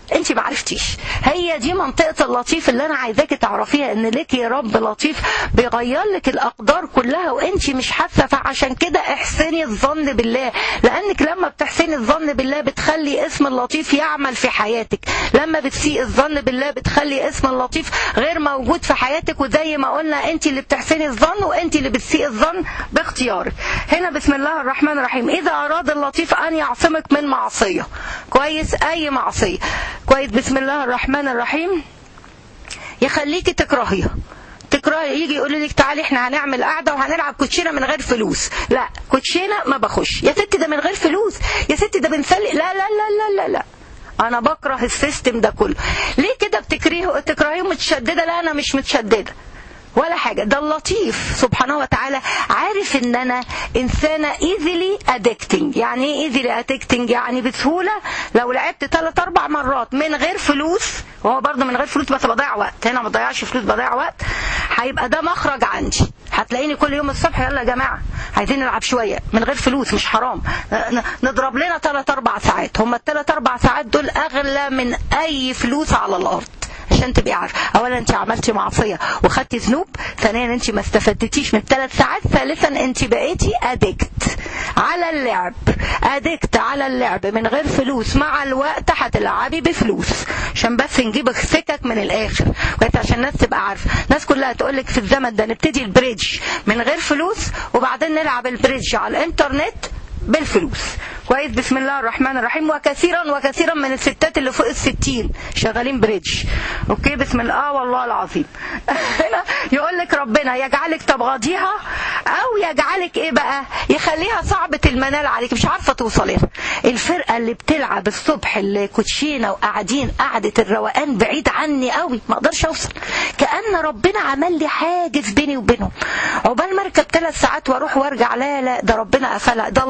انت ما عرفتيش. هي دي منطقة اللطيف اللي انا عايزاكي تعرفيها، ان لك يا رب لطيف بيغير لك الاقدار كلها وانت مش حاسة. فعشان كده احسني الظن بالله، لانك لما بتحسني الظن بالله بتخلي اسم اللطيف يعمل في حياتك. لما بتسيء الظن بالله بتخلي اسم اللطيف غير موجود في حياتك. وزي ما قلنا انت اللي بتحسني الظن وانت اللي بتسيء الظن باختيارك. هنا بسم الله الرحمن الرحيم، اذا اراد اللطيف ان يعصمك من معصية، كويس، اي معصية، كويس، بسم الله الرحمن الرحيم، يخليكي تكرهيها. يجي يقول لك تعالي احنا هنعمل قعده وهنلعب كوتشينه من غير فلوس. لا، كوتشينه ما بخش. يا ستي ده من غير فلوس، يا ستي ده بنسلي. لا لا لا لا لا لا، انا بكره السيستم ده كله. ليه كده تكرهيه متشدده؟ لا انا مش متشدده ولا حاجة. ده اللطيف سبحانه وتعالى عارف ان انا انسانة easily addicting. يعني ايه easily addicting؟ يعني بسهولة لو لعبت 3-4 مرات من غير فلوس، وهو برضه من غير فلوس بس بضيع وقت، هنا ما بضيعش فلوس بضيع وقت، هيبقى ده مخرج عندي. هتلاقيني كل يوم الصبح يلا يا جماعة عايزين نلعب شوية من غير فلوس، مش حرام، نضرب لنا 3-4 ساعات. هم ال3-4 ساعات دول اغلى من اي فلوس على الارض. عشان تبقي عارفه، اولا انت عملتي معصيه وخدتي ذنوب، ثانيا انت ما استفدتيش من 3 ساعات، ثالثا انت بقيتي ادكت على اللعب. ادكت على اللعب من غير فلوس، مع الوقت هتلعبي بفلوس. عشان بس نجيب سكك من الاخر كويس، عشان الناس تبقى عارفه. الناس كلها تقولك في الزمن ده نبتدي البريدج من غير فلوس، وبعدين نلعب البريدج على الانترنت بالفلوس. كويس، بسم الله الرحمن الرحيم. وكثيرا من الستات اللي فوق 60 شغالين بريدج. اوكي، بسم الله، والله العظيم. هنا يقول لك ربنا يجعلك تبغضيها او يجعلك ايه بقى، يخليها صعبة المنال عليك، مش عارفة توصلي. الفرقة اللي بتلعب الصبح الكوتشينة وقاعدين قعدة الروقان بعيد عني قوي، ما اقدرش اوصل، كأن ربنا عمل لي حاجز بيني وبينهم. عقبال ما اركب 3 ساعات واروح وارجع، لا ده ربنا قفلها. ده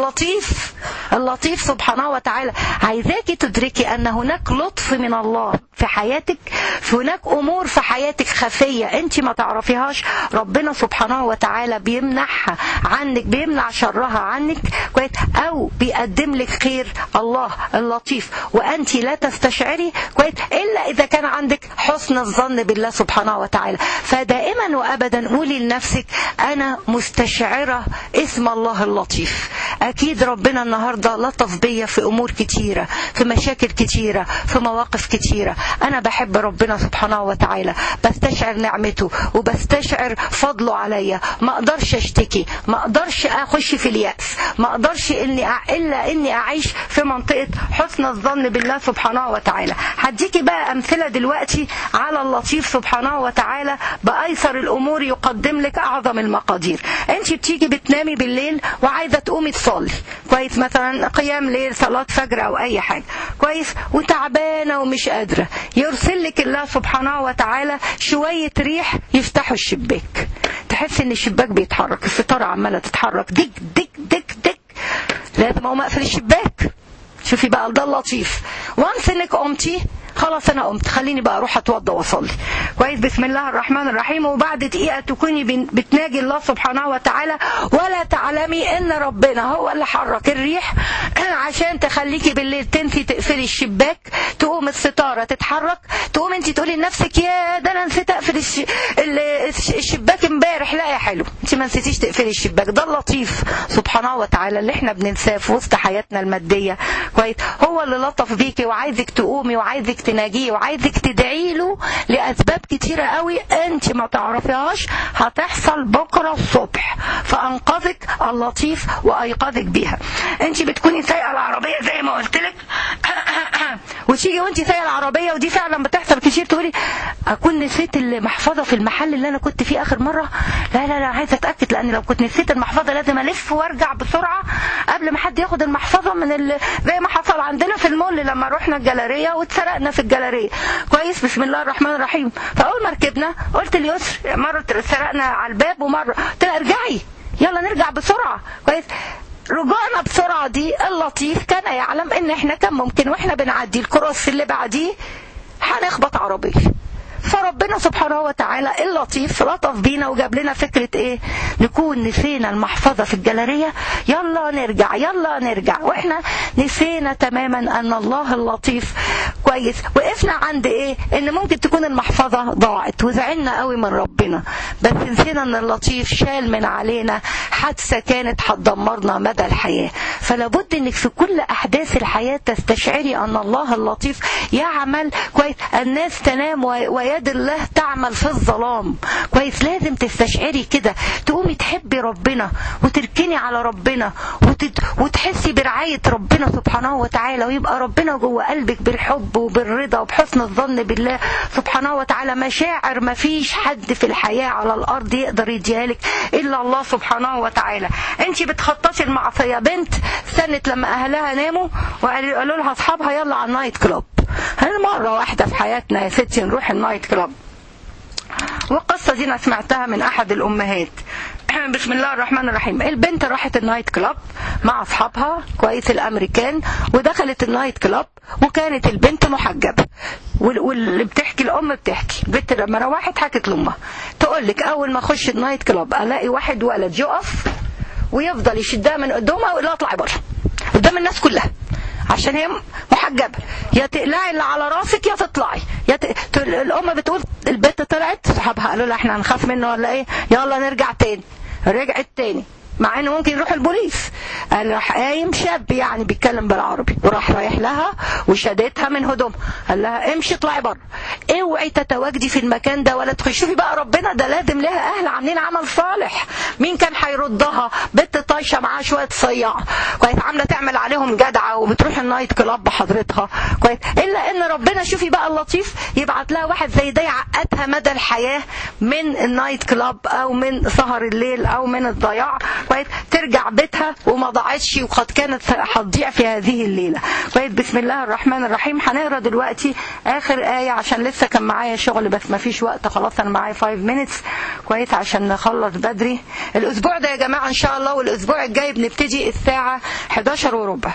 اللطيف سبحانه وتعالى. عايزاكي تدركي ان هناك لطف من الله في حياتك، هناك امور في حياتك خفية انت ما تعرفيهاش، ربنا سبحانه وتعالى بيمنعها عنك، بيمنع شرها عنك، كويس، او بيقدم لك خير. الله اللطيف وانت لا تستشعري، كويس، الا اذا كان عندك حسن الظن بالله سبحانه وتعالى. فدائما وابدا قولي لنفسك انا مستشعرة اسم الله اللطيف. اكيد ربنا النهاردة لطف بيا في امور كتيرة، في مشاكل كتيرة، في مواقف كتيرة. انا بحب ربنا سبحانه وتعالى، بستشعر نعمته وبستشعر فضله عليا. ما اقدرش اشتكي، ما اقدرش اخش في اليأس، ما اقدرش الا اني اعيش في منطقة حسن الظن بالله سبحانه وتعالى. هديكي بقى امثلة دلوقتي على اللطيف سبحانه وتعالى. بايسر الامور يقدم لك اعظم المقادير. انت بتيجي بتنامي بالليل وعايزة تقومي تصلي، كويس، مثلا قيام ليل، صلاة فجر او اي حاجة، كويس، وتعبانة ومش قادرة، يرسل لك الله سبحانه وتعالى شوية ريح يفتحوا الشباك. تحس ان الشباك بيتحرك، الستارة عمالة تتحرك، دك دك دك دك، لازم اقوم اقفل الشباك. شوفي بقى، ده اللطيف. وانس انك قمتي خلاص انا قمت، خليني بقى اروح اتوضى واصلي، كويس، بسم الله الرحمن الرحيم. وبعد دقيقه تكوني بتناجي الله سبحانه وتعالى ولا تعلمي ان ربنا هو اللي حرك الريح عشان تخليكي بالليل تنسي تقفلي الشباك، تقوم الستاره تتحرك، تقوم انت تقولي لنفسك يا ده انا نسيت اقفل الشباك امبارح. لا يا حلو، انت ما نسيتيش تقفلي الشباك. ده اللطيف سبحانه وتعالى اللي احنا بننساه في وسط حياتنا الماديه، كويس. هو اللي لطف بيكي وعايزك تقومي وعايزك تناجيه وعايزك تدعي له لأسباب كتيرة قوي انت ما تعرفيهاش هتحصل بكرة الصبح، فأنقذك اللطيف وأيقظك بيها. انت بتكوني سايقة العربية زي ما قلت لك وتيجي وانت سايقة العربية، ودي فعلا بتحصل كتير، تقولي اكون نسيت المحفظة في المحل اللي انا كنت فيه اخر مرة. لا لا لا، عايزة اتأكد، لان لو كنت نسيت المحفظة لازم الف وارجع بسرعة قبل ما حد ياخد المحفظة زي ما حصل عندنا في المول لما رحنا الجاليرية واتسرقنا في الجاليرية، كويس، بسم الله الرحمن الرحيم. فاول ما ركبنا قلت ليسر، مرة اتسرقنا على الباب ومرة قلت لها ارجعي يلا نرجع بسرعة، كويس. رجعنا بسرعة دي اللطيف كان يعلم ان احنا كان ممكن واحنا بنعدي الكروس اللي بعديه هنخبط عربية. فربنا سبحانه وتعالى اللطيف لطف بينا وجاب لنا فكرة ايه، نكون نسينا المحفظة في الجاليرية، يلا نرجع يلا نرجع، واحنا نسينا تماما ان الله اللطيف كويس. وقفنا عند ايه؟ ان ممكن تكون المحفظة ضاعت وزعلنا قوي من ربنا، بس نسينا ان اللطيف شال من علينا حادثة كانت هتدمرنا مدى الحياة. فلابد انك في كل احداث الحياة تستشعري ان الله اللطيف يعمل كويس. الناس تنام ويد الله تعمل في الظلام كويس. لازم تستشعري كده، تقومي تحبي ربنا وتركني على ربنا وتحسي برعاية ربنا سبحانه وتعالى، ويبقى ربنا جوه قلبك بالحب وبالرضا وبحسن الظن بالله سبحانه وتعالى. مشاعر ما فيش حد في الحياة على الأرض يقدر يديها لك إلا الله سبحانه وتعالى. انت بتخططي المعصية. بنت استنت لما أهلها ناموا وقالوا لها أصحابها يلا على النايت كلاب. مرة واحدة في حياتنا يا ستي نروح النايت كلاب. والقصة دي أنا سمعتها من أحد الأمهات. بسم الله الرحمن الرحيم. البنت راحت النايت كلاب مع أصحابها كويس الأمريكان، ودخلت النايت كلاب وكانت البنت محجبة. واللي بتحكي الأم بتحكي البنت لما روحت حكت لأمها تقول لك أول ما أخش النايت كلاب ألاقي واحد ولد يقف ويفضل يشدها من قدامها ويقول لها اطلعي بره قدام الناس كلها عشان هي محجبة، يا تقلعي اللي على راسك يا تطلعي الأم بتقول البنت طلعت، صحابها قالوا لها احنا هنخاف منه ولا ايه، يلا نرجع تاني. رجعت تاني مع انه ممكن يروح البوليس. قال راح قايم شاب يعني بيتكلم بالعربي وراح رايح لها وشدتها من هدومها، قال لها امشي اطلعي بره، اوعي تتواجدي في المكان ده ولا تخشي. شوفي بقى ربنا ده لازم لها اهل عاملين عمل صالح. مين كان هيردها؟ بنت طايشه معاها شويه صياع كويس عامله تعمل عليهم جدعه وبتروح النايت كلاب بحضرتها كويس. الا ان ربنا شوفي بقى اللطيف يبعت لها واحد زي ده يعقدها مدى الحياه من النايت كلاب او من سهر الليل او من الضياع كويس. ترجع بيتها وما ضاعتش وقد كانت هتضيع في هذه الليله كويس. بسم الله الرحمن الرحيم. هنقرا دلوقتي اخر ايه عشان لسه كان معايا شغل بس ما فيش وقت خلاص. انا معايا 5 minutes كويس عشان نخلص بدري الاسبوع ده يا جماعه ان شاء الله. والاسبوع الجاي بنبتدي الساعه 11:15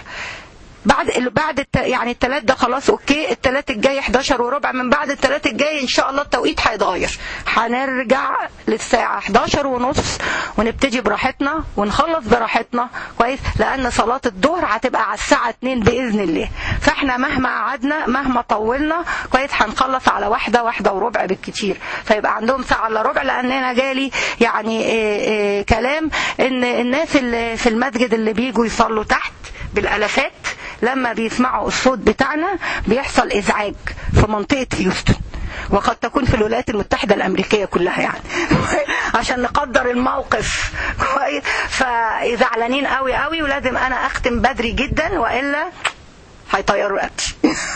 بعد يعني الثلاث ده خلاص اوكي. الثلاث الجاي 11:15. من بعد الثلاث الجاي ان شاء الله التوقيت هيتغير، هنرجع للساعه 11:30 ونبتدي براحتنا ونخلص براحتنا كويس. لان صلاه الظهر هتبقى على الساعه 2 باذن الله. فاحنا مهما قعدنا مهما طولنا كويس هنخلص على 1:15 بالكتير. فيبقى عندهم ساعه الا ربع. لان انا جالي يعني كلام ان الناس اللي في المسجد اللي بيجوا يصلوا تحت بالالافات لما بيسمعوا الصوت بتاعنا بيحصل ازعاج في منطقة هيوستن، وقد تكون في الولايات المتحدة الأمريكية كلها يعني عشان نقدر الموقف كويس. فزعلانين قوي قوي ولازم أنا أختم بدري جدا وإلا هيطيروا رقبتي.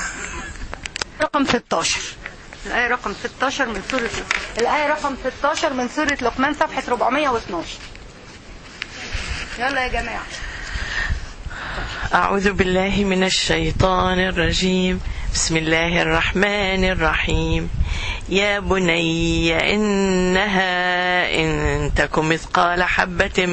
رقم 16 الآية رقم 16 من سورة الآية رقم 16 من سورة لقمان صفحة 412. يلا يا جماعة. أعوذ بالله من الشيطان الرجيم. بسم الله الرحمن الرحيم. يا بني إنها إن تك مثقال حبة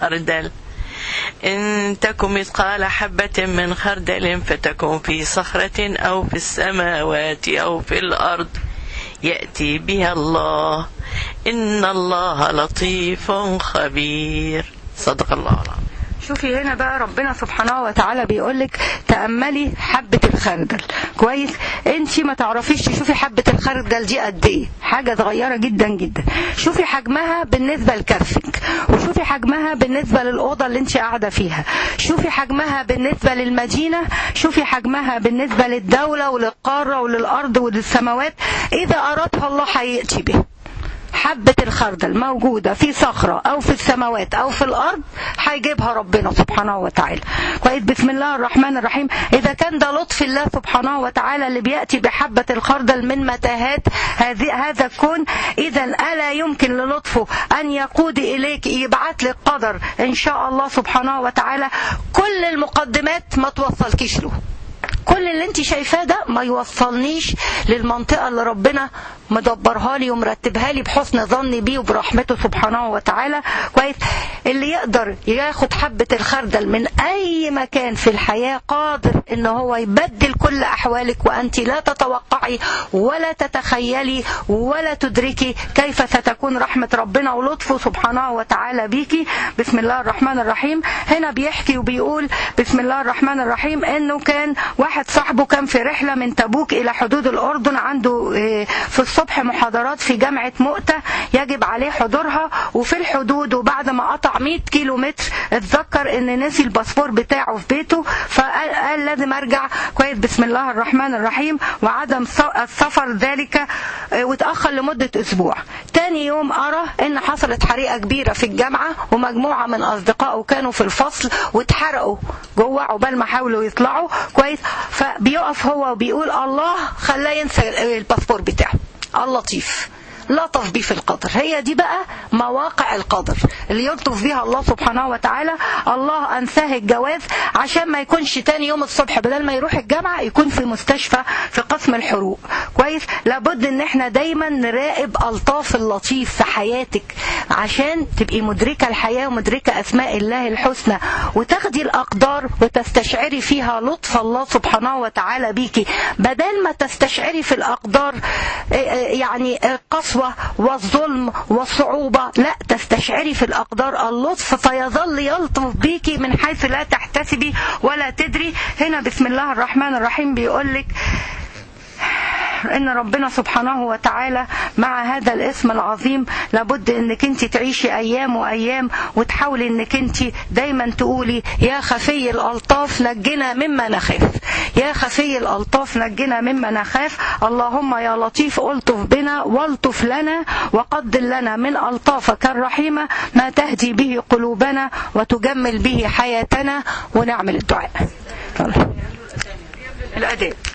من خردل فتكن في صخرة أو في السماوات أو في الأرض يأتي بها الله إن الله لطيف خبير. صدق الله العظيم. شوفي هنا بقى ربنا سبحانه وتعالى بيقولك تأملي حبة الخردل كويس. انتي ما تعرفيش تشوفي حبة الخردل دي قد ايه، حاجة صغيرة جدا جدا. شوفي حجمها بالنسبة لكفك، وشوفي حجمها بالنسبة للأوضة اللي انتي قاعدة فيها، شوفي حجمها بالنسبة للمدينة، شوفي حجمها بالنسبة للدولة وللقارة وللأرض وللسماوات. إذا أردها الله هيأتي به. حبة الخردل موجودة في صخرة أو في السماوات أو في الأرض هيجيبها ربنا سبحانه وتعالى كويس. بسم الله الرحمن الرحيم. إذا كان ده لطف الله سبحانه وتعالى اللي بيأتي بحبة الخردل من متاهات هذا الكون، إذا ألا يمكن للطفه أن يقود إليك يبعث لك قدر إن شاء الله سبحانه وتعالى كل المقدمات ما توصلكيش له. كل اللي انت شايفاه ده ما يوصلنيش للمنطقة اللي ربنا مدبرها لي ومرتبها لي بحسن ظني بيه وبرحمته سبحانه وتعالى كويس. اللي يقدر ياخد حبة الخردل من اي مكان في الحياة قادر ان هو يبدل كل احوالك، وانت لا تتوقعي ولا تتخيلي ولا تدركي كيف ستكون رحمة ربنا ولطفه سبحانه وتعالى بيكي. بسم الله الرحمن الرحيم. هنا بيحكي وبيقول بسم الله الرحمن الرحيم انه كان واحد واحد صاحبه كان في رحلة من تبوك إلى حدود الأردن، عنده في الصبح محاضرات في جامعة مؤتة يجب عليه حضورها، وفي الحدود وبعد ما قطع 100 كيلو متر اتذكر ان نسي الباسبور بتاعه في بيته، فقال لازم ارجع كويس بسم الله الرحمن الرحيم، وعدم السفر ذلك واتأخر لمدة أسبوع. تاني يوم أرى ان حصلت حريقة كبيرة في الجامعة ومجموعة من أصدقائه كانوا في الفصل واتحرقوا جوه عقبال ما حاولوا يطلعوا كويس. فبيقف هو وبيقول الله خلاه ينسى الباسبور بتاعه، اللطيف لطف بيه في القدر. هي دي بقى مواقع القدر اللي يلطف بيها الله سبحانه وتعالى. الله أنساه الجواز عشان ما يكونش تاني يوم الصبح بدل ما يروح الجامعة يكون في مستشفى في قسم الحروق كويس. لابد ان احنا دايما نراقب ألطاف اللطيف في حياتك عشان تبقي مدركة الحياة ومدركة أسماء الله الحسنى، وتاخدي الأقدار وتستشعري فيها لطف الله سبحانه وتعالى بيكي، بدل ما تستشعري في الأقدار يعني قسوة والظلم والصعوبة، لا تستشعري في الأقدار اللطف فيظل يلطف بيكي من حيث لا تحتسبي ولا تدري. هنا بسم الله الرحمن الرحيم بيقولك ان ربنا سبحانه وتعالى مع هذا الاسم العظيم لابد انك انت تعيشي ايام وايام وتحاولي انك انت دايما تقولي يا خفي الالطاف نجنا مما نخاف، يا خفي الالطاف نجنا مما نخاف. اللهم يا لطيف الطف بنا والطف لنا وقدر لنا من الطافك الرحيمه ما تهدي به قلوبنا وتجمل به حياتنا. ونعمل الدعاء. الاداب